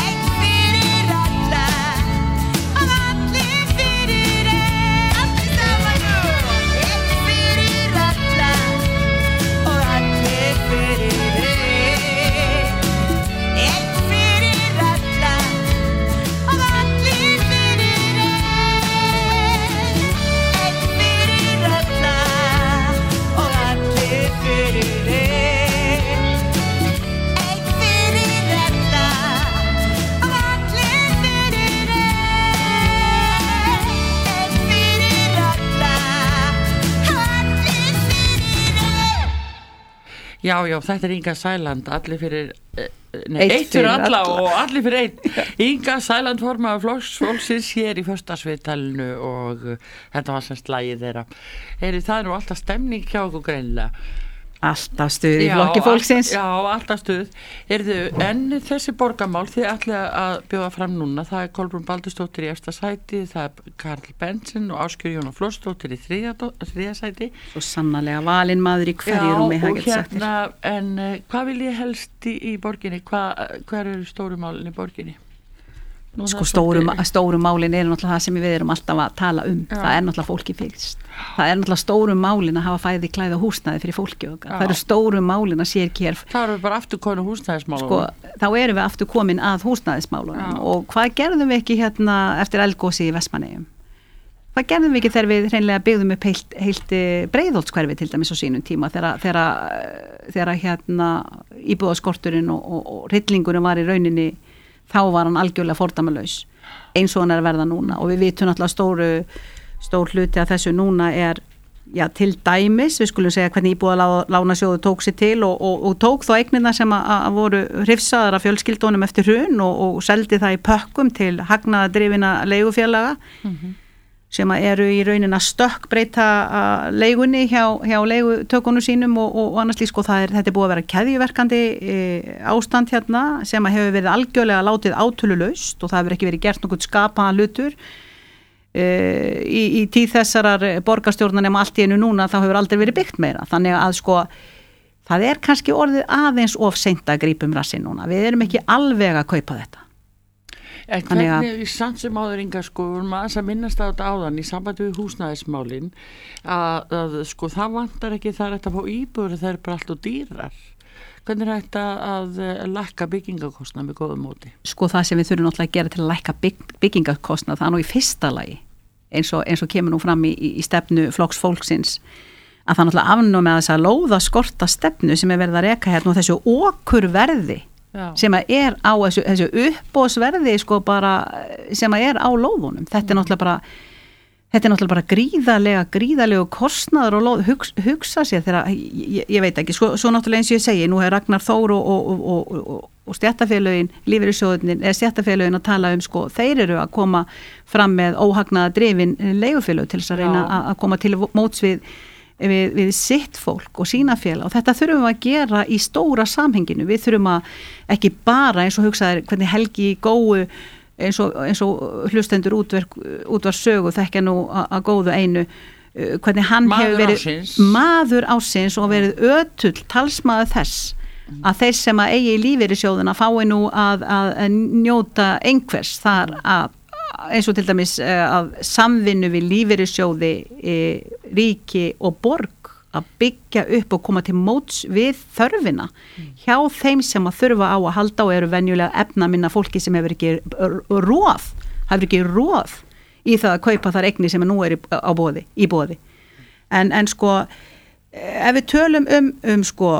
Já, já, þetta er Inga Sæland, allir fyrir, nei, Eitt eitt fyrir fyrir alla alla. og allir fyrir einn. Inga Sæland formaður Flokks fólksins hér í föstasviðtalinu og uh, þetta var semst lagið þeirra. Heyri, það er nú alltaf stemning hjá okkur greinilega. Alltaf stuð í Flokki fólksins. Já, alltaf stuð. Heyrðu, en þessi borgarmál, þið ætla að bjóða fram núna, það er Kolbrún Baldursdóttir í efsta sæti, það er Karl Benson og Ásgeir Jóna Flórsdóttir í þriðja, þriðja sæti. Svo sannarlega valinn maður í hverju rúmi. Já, og hérna, en uh, hvað vil ég helst í, í borginni? Hva, hver eru stóru málin í borginni? Nú, sko stóru, stóru málin er náttúrulega það sem við erum alltaf að tala um. Já. Það er náttúrulega fólki fyrst. Það er náttúrulega stóru málin að hafa fæði klæða húsnæði fyrir fólki okkar. Það eru stóru málin að sér hér. Það eru við bara aftur konu húsnæðismálunum. Sko, þá erum við aftur komin að húsnæðismálunum. Já. Og hvað gerðum við ekki hérna eftir eldgosi í Vestmannaeyjum? Hvað gerðum við ekki þegar við hreinlega byggðum upp heilt, heilt Breiðholtskverfi til dæmis á sínum tíma þegar, þegar, þegar hérna íbúðaskorturinn og, og, og hryllingurinn var í rauninni, þá var hann algjörlega fordæmalaus eins og hann er að verða núna og við vitum náttúrulega stóru stór hluti að þessu núna er já, til dæmis, við skulum segja hvernig íbúðalánasjóður tók sér til og, og, og tók þá eignina sem að, að voru hrifsaðar af fjölskyldunum eftir hrun og, og seldi það í pökkum til hagnaðardrifina leigufélaga mm-hmm. sem að eru í raunin að stökkbreyta leigunni hjá, hjá leigutökunum sínum og, og, og annars líka sko það er, þetta er búið að vera keðjuverkandi e, ástand hérna sem að hefur verið algjörlega látið átölulaust og það hefur ekki verið gert nokkuð skapaðan hlutur e, í, í tíð þessarar borgarstjórnar nema allt í einu núna þá hefur aldrei verið byggt meira þannig að sko það er kannski orðið aðeins of seint að grípa um rassinn núna, við erum ekki alveg að kaupa þetta. En hvernig í samt sem áður Inga sko, maður að minnast á þetta áðan í sambandi við húsnæðismálin að, að sko það vantar ekki það er að fá íbúður það er bara allt og dýrar. Hvernig er þetta að, að lækka byggingakostnað með góðum móti? Sko það sem við þurfum náttúrulega að gera til að lækka bygg, byggingakostnað það er nú í fyrsta lagi eins og, eins og kemur nú fram í, í stefnu Flokks fólksins að það náttúrulega afnum með þess að lóða skorta stefnu sem er verið að reka hérna og þessu okurverði Já. Sem að er á þessu, þessu uppbóðsverði sko bara sem að er á lóðunum þetta er náttúrulega bara þetta er náttúrulega bara gríðarlega gríðarlega kostnaður og lóð, hugsa, hugsa sér þegar ég, ég veit ekki, svo, svo náttúrulega eins og ég segi nú er Ragnar Þór og, og, og, og, og stjættafélögin, lífeyrissjóðin eða stjættafélögin að tala um sko þeir eru að koma fram með óhagnaða drifin leigufélög til þess að reyna að, að koma til móts við Við, við sitt fólk og sína félag og þetta þurfum við að gera í stóra samhenginu við þurfum að ekki bara eins og hugsaður hvernig Helgi í góu eins og, eins og hlustendur útverk, útvar sögu þekkja nú að góðu einu hvernig hann maður hefur verið ásins. maður ásins og verið ötull talsmaður þess að þeir sem að eigi í lífeyrissjóðuna fái nú að, að, að njóta einhvers þar að eins og til dæmis að samvinnu við lífeyrissjóði, e, ríki og borg að byggja upp og koma til móts við þörfina mm. hjá þeim sem að þurfa á að halda og eru venjulega efna minna fólki sem hefur ekki róð, hefur ekki róð í það að kaupa þar eigni sem nú er á boði, í boði. En, en sko, ef við tölum um, um sko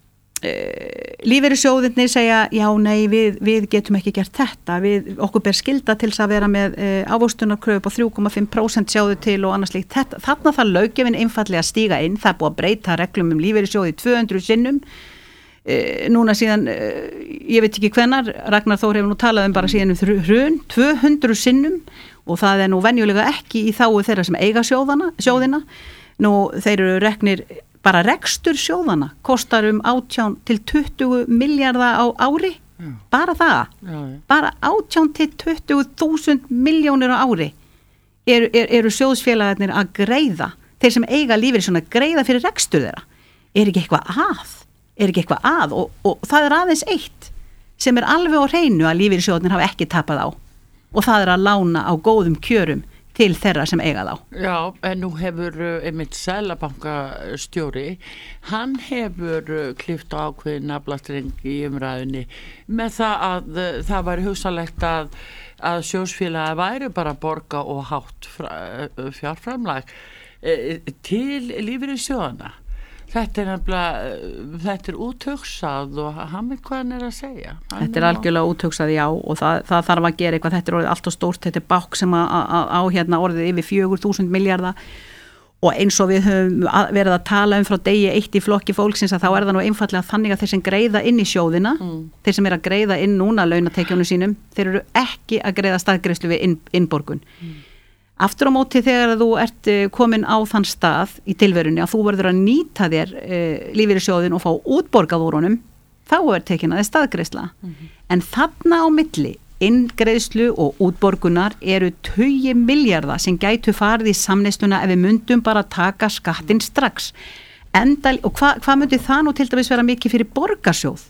lífeyrissjóðirnir segja já nei við, við getum ekki gert þetta við, okkur ber skylda til að vera með e, ávöxtunarkröfu á þrjú komma fimm prósent sjáðu til og annars líkt þetta, þarna þarf löggjöfin einfallega að stíga inn, það er búið að breyta reglum um lífeyrissjóði tvö hundruð sinnum e, núna síðan e, ég veit ekki hvenar, Ragnar Þór hefur nú talað um bara síðan um hrun, tvö hundruð sinnum og það er nú venjulega ekki í þáu þeirra sem eiga sjóðana, sjóðina nú þeir eru reknir bara rekstur sjóðana kostar um átján til tuttugu milljarða á ári já. Bara það já, já. Bara átján til tuttugu þúsund miljónir á ári eru, er, eru sjóðsfélagarnir að greiða þeir sem eiga lífeyri svona greiða fyrir rekstur þeirra er ekki eitthvað að er ekki eitthvað að og, og það er aðeins eitt sem er alveg á hreinu að lífeyri sjóðnir hafa ekki tapað á og það er að lána á góðum kjörum til þeirra sem eiga þá. Já, en nú hefur einmitt Seðlabankastjóri, hann hefur klippt á ákveðin naflastreng í umræðinni með það að það væri hugsanlegt að, að sjóðsfélagi væri bara að borga og hátt fjárframlag til lífeyrissjóðanna. Þetta er nefnilega, þetta er úthugsað og hann veit hvað hann er að segja. Hann þetta er algjörlega úthugsað, já, og það, það þarf að gera eitthvað, þetta er orðið allt og stórt, þetta er bák sem að, að, á hérna orðið yfir fjögur þúsund milljarða og eins og við höfum verið að tala um frá degi eitt í flokki fólksins að þá er það nú einfallega þannig að þeir sem greiða inn í sjóðina, mm. þeir sem er að greiða inn núna launatekjunum sínum, þeir eru ekki að greiða staðgreiðslu við inn, innborgun. Mm. Aftur á móti þegar þú ert komin á þann stað í tilverunni að þú verður að nýta þér uh, lífeyrissjóðin og fá útborgað úr honum, þá er tekin að þér staðgreiðsla. Mm. En þarna á milli inngreiðslu og útborgunar eru tugi milljarða sem gætu farið í samneysluna ef við myndum bara taka skattinn strax. Endal, og hvað hva myndi það nú til dæmis vera mikið fyrir borgarsjóð?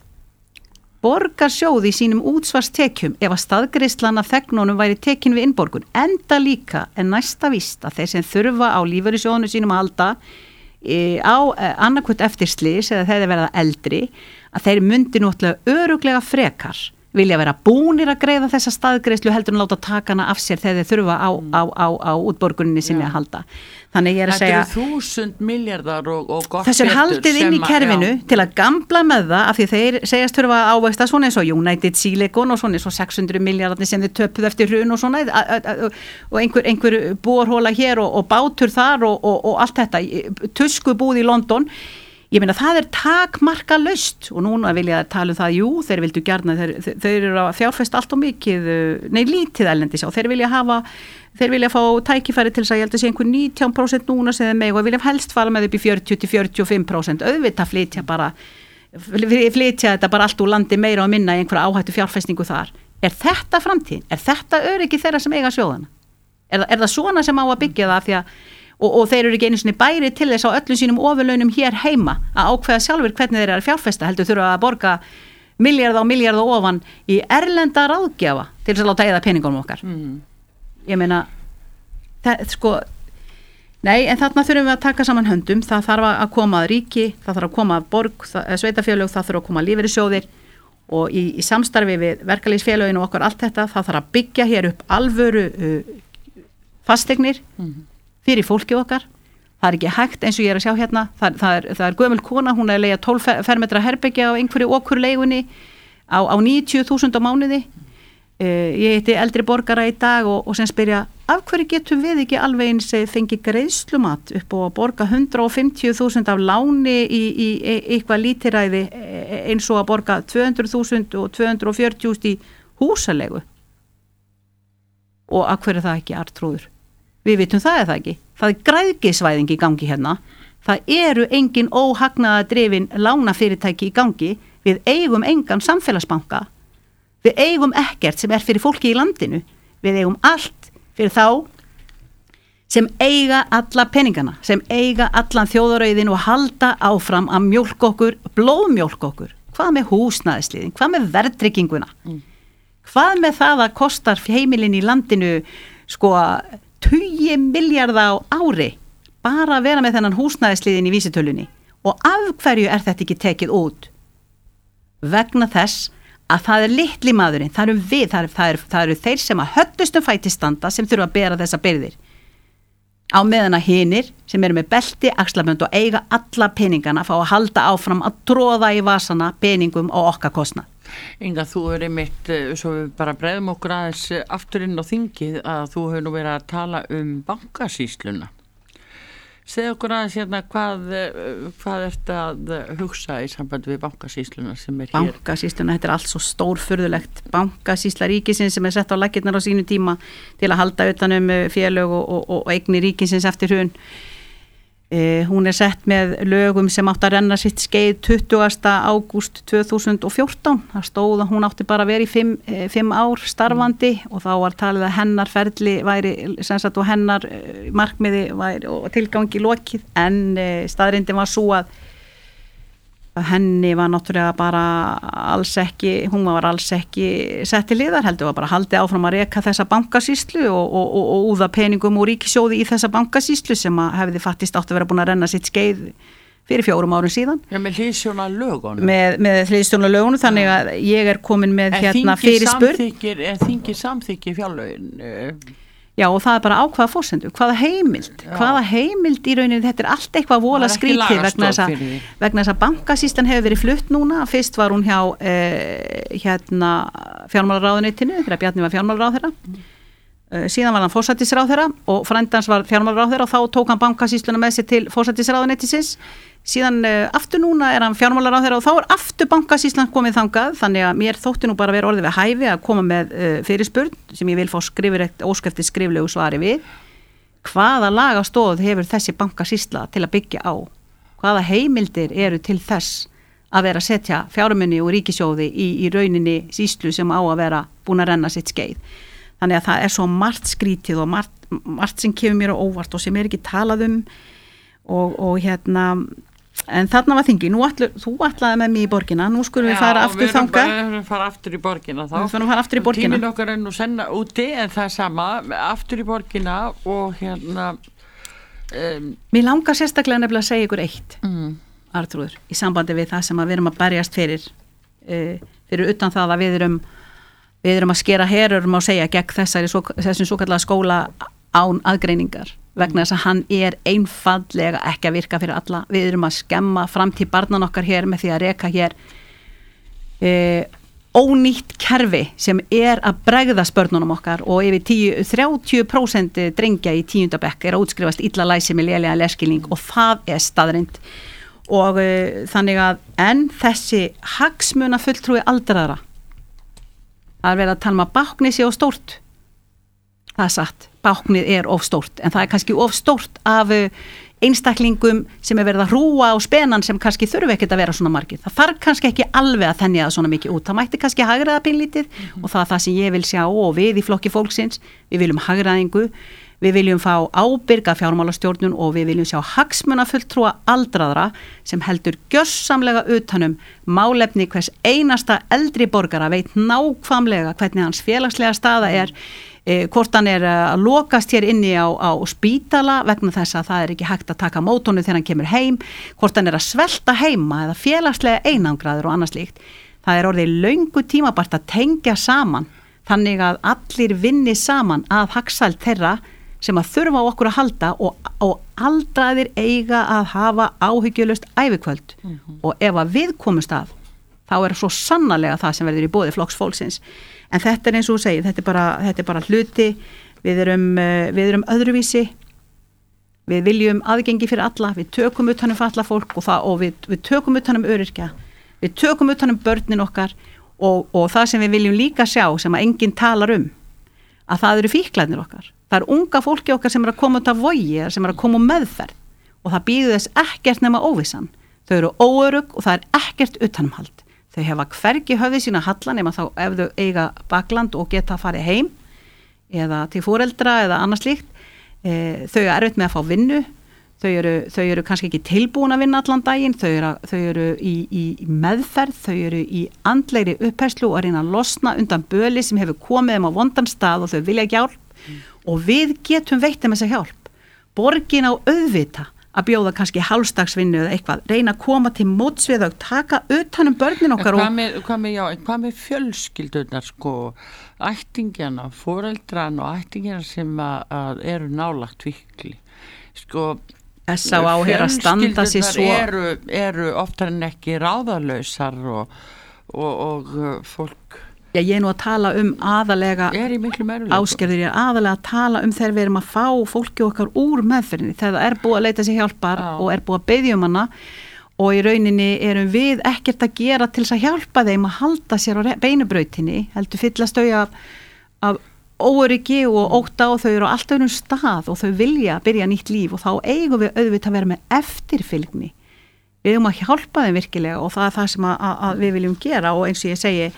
Borgarsjóð í sínum útsvarstekjum ef að staðgreiðslan af þegnunum væri tekin við innborgun. Enda líka en næsta víst að þeir sem þurfa á lífeyrissjóðunum sínum að halda e, á e, annarkvöld eftir slys eða þeir verða eldri að þeir myndi náttúrulega öruglega frekar vilja vera búnir að greiða þessa staðgreiðslu heldur en láta taka hana af sér þegar þeir þurfa á, á, á, á útborguninni sinni að halda. Þannig ég er að segja þetta eru þúsund miljardar og, og gott þessu er haldið inn í kerfinu já. Til að gambla með það af því þeir segjast þurfa að ávexta svona eins og United Silicon og svona eins og sex hundruð milljardarnir sem þeir töpuð eftir hrun og svona og einhver, einhver borhóla hér og, og bátur þar og, og, og allt þetta tuskubúð í London. Ég meina það er takmarkalaust og núna vilja tala um það, jú, þeir vildu gjarna, þeir, þeir eru að fjárfesta allt og mikið, nei lítið ælendis á, þeir vilja hafa, þeir vilja fá tækifæri til þess að ég held að sé einhver nítján prósent núna sem þeir meg og vilja helst fara með upp í fjörutíu til fjörutíu og fimm prósent, auðvitað flytja bara, flytja þetta bara allt úr landi meira og minna í einhverja áhættu fjárfestingu þar. Er þetta framtíð? Er þetta öryggi þeirra sem eiga sjóðana? Er, er það svona sem á að byggja það því að Og, og þeir eru ekki einu sinni bæri til þess á öllum sínum ofurlaunum hér heima að ákveða sjálfur hvernig þeir eru að fjárfesta heldur þurfa að borga milljarða og milljarða ofan í erlenda ráðgjafa til þess að láta eða peningunum okkar. Mm. Ég meina, það, sko, nei, en þarna þurfum við að taka saman höndum, það þarf að koma að ríki, það þarf að koma að borg, það, sveitafélög, það þarf að koma að lífeyrissjóðir og í, í samstarfi við verkalýðsfélögin og okkur allt þetta, það þarf að byggja hér upp alvöru uh, fasteignir, mm. fyrir fólkið okkar, það er ekki hægt eins og ég er að sjá hérna, það, það, er, það er gömul kona, hún er að leigja tólf fermetra herbergja á einhverju okkur leigunni á, á níutíu þúsund á mánuði uh, ég heiti eldri borgara í dag og, og sem spyrja, af hverju getum við ekki alveg eins fengi greiðslumat upp og að borga hundrað og fimmtíu þúsund af láni í, í, í eitthvað lítiræði eins og að borga tvö hundruð þúsund og tvö hundruð fjörutíu þúsund í húsalegu og af hverju er það ekki artrúður? Við vitum það eða ekki. Það er græðgisvæðing í gangi hérna. Það eru engin óhagnaða drifin lánafyrirtæki í gangi. Við eigum engan samfélagsbanka. Við eigum ekkert sem er fyrir fólki í landinu. Við eigum allt fyrir þá sem eiga alla peningana, sem eiga allan þjóðarauðin og halda áfram að mjólk okkur, blóðmjólk okkur. Hvað með húsnæðisliðin? Hvað með verðtrygginguna? Mm. Hvað með það að kostar heimilin í landinu sko tugi milljarða á ári bara að vera með þennan húsnæðisliðin í vísitölunni og af hverju er þetta ekki tekið út? Vegna þess að það er litli maðurinn, það eru við, það eru, það eru, það eru þeir sem að höllustum fæti standa sem þurfa að bera þessa byrðir á meðan að hinir sem eru með belti, axlabönd og eiga alla peningana fá að halda áfram að tróða í vasana peningum og okkar kostnað. Inga, þú er einmitt, svo við bara bregðum okkur aðeins aftur inn á þingið að þú hefur nú verið að tala um bankasýsluna. Segð okkur aðeins hérna hvað, hvað ertu að hugsa í sambandi við bankasýsluna sem er hér? Bankasýsluna, þetta er allt svo stórfurðulegt. Bankasýsla ríkisins sem er sett á laggirnar á sínu tíma til að halda utanum félög og, og, og eignir ríkisins eftir hrun. Uh, hún er sett með lögum sem átt að renna sitt skeið tuttugasta ágúst tvö þúsund og fjórtán. Það stóð að hún átti bara að vera í fimm, eh, fimm ár starfandi mm. og þá var talið að hennar ferli væri, sem sagt, og hennar uh, markmiði væri og tilgangi lokið en uh, staðrindin var svo að að henni var náttúrulega bara alls ekki, hún var alls ekki sett til liðar, heldur var bara haldið áfram að reka þessa bankasýslu og, og, og, og úða peningum úr ríkissjóði í þessa bankasýslu sem að hefði fattist átt að vera búin að renna sitt skeið fyrir fjórum árum síðan. Já, með hlýðstjóna lögunum. Með, með hlýðstjóna lögunum, þannig að ég er komin með er hérna fyrirspurn. Er þingið samþykki fjárlögin? Já, og það er bara ákvaða fórsendu, hvaða heimild, Já. hvaða heimild í rauninni, þetta er allt eitthvað vola skrítið vegna þess að, vegna þess að bankasýslan hefur verið flutt núna, fyrst var hún hjá eh, hérna fjármálaráðuneytinu, þegar Bjarni var fjármálaráðherra, mm. síðan var hann forsætisráðherra og frændans var fjármálaráðherra og þá tók hann bankasýsluna með sér til forsætisráðuneytisins. Síðan uh, aftur núna er hann fjármálaráðherra og þá er aftur bankasýslan komið þangað, þannig að mér þótti nú bara vera orðið við hæfi að koma með uh, fyrirspurn sem ég vil fá skrifirekt óskefti skriflegu svari við. Hvaða lagastóð hefur þessi bankasýsla til að byggja á? Hvaða heimildir eru til þess að vera að setja fjármunni og ríkisjóði í, í rauninni sýslu sem á að vera búin að renna sitt skeið? Þannig að það er svo margt skrítið og margt, margt sem kemur mér á óvart og sem er ekki talað um og, og hérna, en þarna var þingi, nú ætlu, þú ætlaði með mig í borgina, nú skulum við fara aftur þanga. Já, við erum fara aftur í borgina þá. Við farum fara aftur í borgina. Tíminn okkar er nú senna úti en það er sama, aftur í borgina og hérna... Um, Mér langar sérstaklega nefnilega að segja ykkur eitt, mm. Arnþrúður, í sambandi við það sem við erum að berjast fyrir, uh, fyrir utan það að við erum Við erum að skera herur um að segja gegn þessari, þessum svo kallega skóla án aðgreiningar vegna þess að hann er einfaldlega ekki að virka fyrir alla. Við erum að skemma framtíð barnan okkar hér með því að reka hér e, ónýtt kerfi sem er að bregðast börnunum okkar og yfir tíu, þrjátíu prósent drengja í tíunda bekk er að útskrifast illa læsi með lélega leskilning og það er staðreind. Og e, þannig að en þessi hagsmuna fulltrúi aldraðra að vera að tala um að báknið sé of stórt. Það er satt, báknið er of stórt, en það er kannski of stórt af einstaklingum sem er verið að hrúa á spenan sem kannski þurfi ekkert að vera svona margir. Það þarf kannski ekki alveg að þenja það svona mikið út. Það mætti kannski hagræða pínlítið mm-hmm. og það er það sem ég vil sjá og við í flokki fólksins, við viljum hagræðingu, við viljum fá ábyrga fjármálastjórnun og við viljum sjá hagsmunafulltrúa aldraðra sem heldur gjörsamlega utanum málefni hvers einasta eldri borgara veit nákvæmlega hvernig hans félagslega staða er, eh, hvort hann er að lokast hér inni á, á spítala vegna þess að það er ekki hægt að taka mótónu þegar hann kemur heim, hvort hann er að svelta heima eða félagslega einangraður og annars líkt. Það er orðið löngu tímabært að tengja saman þannig að allir vinni saman að hagsæld þeirra sem að þurfa á okkur að halda og, og aldraðir eiga að hafa áhyggjulaust ævikvöld mm-hmm. og ef að við komumst að þá er svo sannarlega það sem verður í boði flokks fólksins en þetta er eins og þú segir, þetta er bara, þetta er bara hluti, við erum, við erum öðruvísi, við viljum aðgengi fyrir alla, við tökum utanum fyrir alla fólk og, það, og við, við tökum utanum öryrkja, við tökum utanum börnin okkar og, og það sem við viljum líka sjá sem að enginn talar um að það eru fíklarnir okkar. Það er unga fólki okkar sem er að koma út af vogi, sem er að koma úr meðferð og það býður þess ekkert nema óvissan. Þau eru óörugg og það er ekkert utanumhald. Þau hefa hvergi höfði sína halla nema þá ef þau eiga bakland og geta að fara heim eða til foreldra eða annars líkt. E, þau eru erfitt með að fá vinnu, þau eru, þau eru kannski ekki tilbúin að vinna allan daginn, þau eru, þau eru í, í meðferð, þau eru í andlegri upphærslu og að reyna að losna undan böli sem hefur komið um á vondan stað og þau vilja ekki hjálp. Mm. Og við getum veitt um þessa hjálp. Borgin á auðvita að bjóða kannski hálfstagsvinnu eða eitthvað, reyna að koma til móts við þau, taka utan um börnin okkar. Hvað með, hvað með, já, hvað með fjölskyldunar, sko, ættingjana, foreldran og ættingjana sem að, að eru nálagt vikli. Sko, S á á er að standa sér svo. Eru, eru oftar en ekki ráðalausar og, og, og fólk... Já, ég er nú að tala um aðalega áskerður, ég er aðalega að tala um þegar við erum að fá fólki okkar úr meðferðinni, þegar það er búið að leita sér hjálpar Já. Og er búið að biðja um hana og í rauninni erum við ekkert að gera til þess að hjálpa þeim að halda sér á beinubrautinni, heldur fyllast þau af, af óöryggi og ótta og þau eru á allt öðrum stað og þau vilja byrja nýtt líf og þá eigum við auðvitað að vera með eftirfylgni. Við eigum að hjálpa þeim virkilega og það er það sem að, að, að við viljum gera og eins og ég segi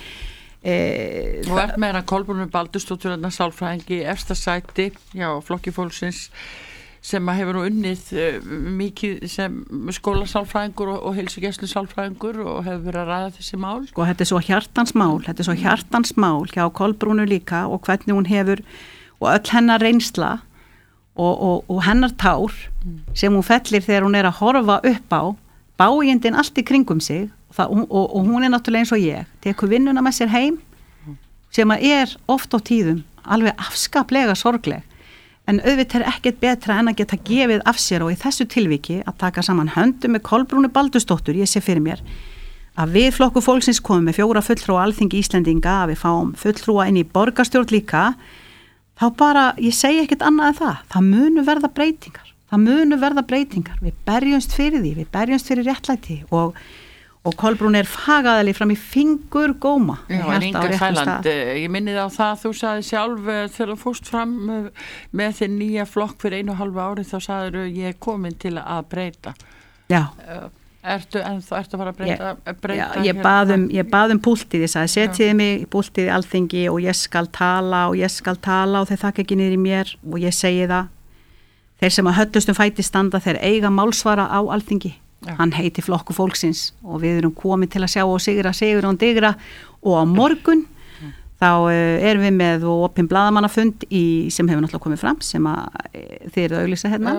E, og er meira Kolbrúnu Baldursdóttur sálfræðingi í efsta sæti já, flokki fólksins sem hefur nú unnið uh, mikið sem skólasálfræðingur og, og heilsugæslu sálfræðingur og hefur verið að ræða þessi mál. Sko þetta er svo hjartansmál, þetta er svo hjartansmál hjá Kolbrúnu líka og hvernig hún hefur og öll hennar reynsla og, og, og hennar tár mm. sem hún fellir þegar hún er að horfa upp á bájendin allt í kringum sig Það, og, og hún er náttúrulega eins og ég tekur vinnuna með sér heim sem að er oft á tíðum alveg afskaplega sorgleg en auðvitað er ekkert betra en að geta gefið af sér og í þessu tilviki að taka saman höndum með Kolbrúnu Baldursdóttur ég sé fyrir mér að við flokku fólksins komum með fjóra fulltrúa alþingi Íslendinga að við fáum fulltrúa inn í borgarstjórn líka þá bara, ég segi ekkert annað en það, það munu verða breytingar, það munu verða breytingar, við berjumst fyrir því, við berjumst fyrir réttlæti og, og Kolbrún er fagaðali fram í fingur góma. Já, en Inga Sæland, ég minnið á það, þú sagði sjálf þegar þú fórst fram með þinn nýja flokk fyrir einu og halvu ári, þá sagður ég er komin til að breyta. Já. Ertu, en þú ertu að fara að breyta? Ég, breyta já, ég baðum, ég baðum púltið, ég sagði, setjiði mig púltið í Alþingi og ég skal tala og ég skal tala og þeir þakka ekki niður í mér og ég segi það. Þeir sem að höllustum fæti standa, þeir eiga málsvara á Alþingi. Já. Hann heiti Flokkur fólksins og við erum komin til að sjá og sigra, sigra og digra og á morgun mm. þá uh, erum við með opinn blaðamannafund í, sem hefur náttúrulega komið fram, sem að uh, þið eru að auglýsa hérna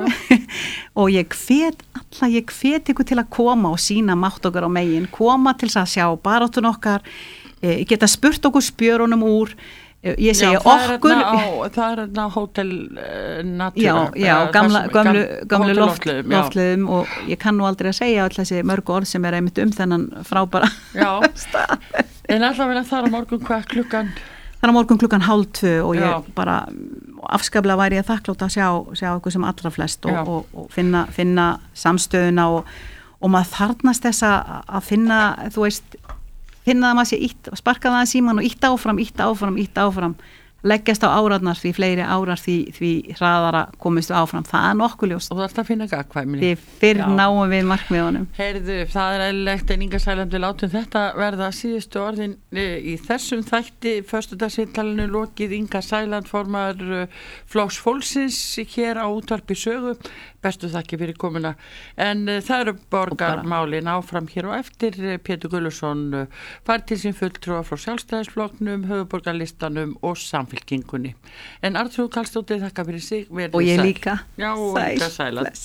og ég hvet alla, ég hvet ykkur til að koma og sína mátt okkar á megin, koma til að sjá baráttun okkar, uh, geta spurt okkur spjörunum úr. Ég segi já, okkur á, það er þarna Hótel uh, Natura já, já, gamla, gamlu, gamlu loftliðum loft, og ég kann nú aldrei að segja all þessi mörgu orð sem er einmitt um þennan frábara stað. En allavega þar á morgun hvað klukkan? Þar á morgun klukkan hálf tvö og ég já. bara afskaplega væri ég þakklátt að sjá, sjá eitthvað sem allra flest og, og, og finna, finna samstöðuna og, og maður þarnast þess að finna, þú veist finna það maður sé ítt, sparka það að síman og ítt áfram, ítt áfram, ítt áfram leggjast á árarnar því fleiri árar því, því hraðara komist við áfram, það er nokkuð ljóst. Og það er að finna gagkvæmni. Því fyrr já. náum við markmiðunum. Heyrðu, það er eðlilegt en Inga Sæland við látum þetta verða síðustu orðin í þessum þætti, föstudagsviðtalinu lokið Inga Sæland formaður Flokks fólksins hér á Útvarpi Sögu, bestu þakki fyrir komuna. En uh, það eru borgarmálin áfram hér og eftir, Pétur Gulluðsson uh, fær til sín fulltrúa frá Sjálfstæðisflokknum, höfuborgarlistanum og Samfylkingunni. En Arnþrúður Karlsdóttir þakka fyrir sig. Og ég sæl. Líka. Já, og Inga Sæland.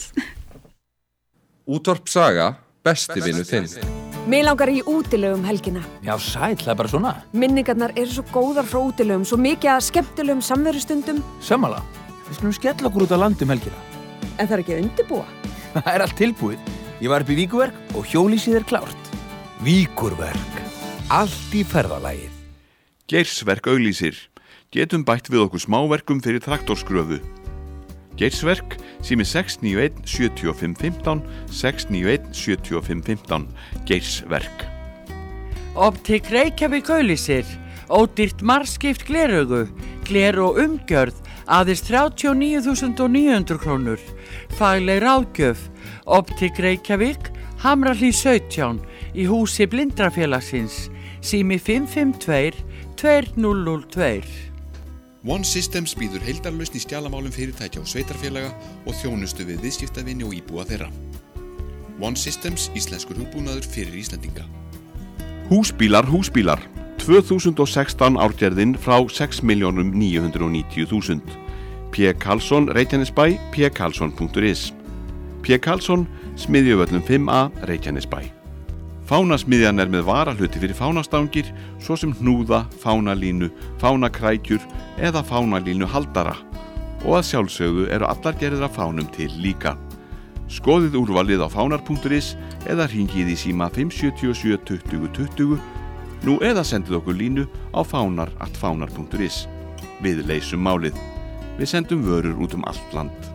Útvarp Saga, besti vinur þinn. Mér langar í útilegum helgina. Já, sæll, það er bara svona. Minningarnar eru svo góðar frá útilegum, svo mikið að skemmtilegum samverustundum. Sammála, við skulum skella okkur út á landum helgina. En það er ekki að undirbúa. Það er allt tilbúið. Ég var upp í Víkurverk og hjólísið er klárt. Víkurverk. Allt í ferðalagið. Geirsverk auglýsir. Getum bætt við okkur smáverkum fyrir traktorskröfu. Geirsverk sími sex níu einn sjö fimm fimm fimm, sex níu einn sjö fimm fimm fimm. Geirsverk. Optik Reykjavík auglýsir. Ódýrt margskipt gleraugu. Gler og umgjörð. Aðeins þrjátíu og níu þúsund níu hundruð krónur. Fagleg ráðgjöf. Optik Reykjavík, Hamrahlíð sautján, í húsi Blindrafélagsins. Sími fimm fimm tvö, tvö núll núll tvö. One Systems býður heildarlausn í skjalamálum fyrirtækja og sveitarfélaga og þjónustu við viðskiptavinni og íbúa þeirra. One Systems, íslenskur hugbúnaður fyrir Íslendinga. Húsbílar, húsbílar. tvö þúsund og sextán árgerðin frá sex milljónum níu hundruð og níutíu þúsund. P. Karlsson, Reykjanesbæ, p karlsson punktur is. P. Karlsson, Smiðjuvöllum fimm A, Reykjanesbæ. Fánasmiðjan er með varahluti fyrir fánastangir, svo sem hnúða, fánalínu, fánakrækjur eða fánalínu haldara. Og að sjálfsögðu eru allar gerðir af fánum til líka. Skoðið úrvalið á fánar punktur is eða hringið í síma fimm sjö sjö tuttugu tuttugu, nú eða sendið okkur línu á fánar at fánar punktur is. Við leysum málið. Við sendum vörur út um allt land.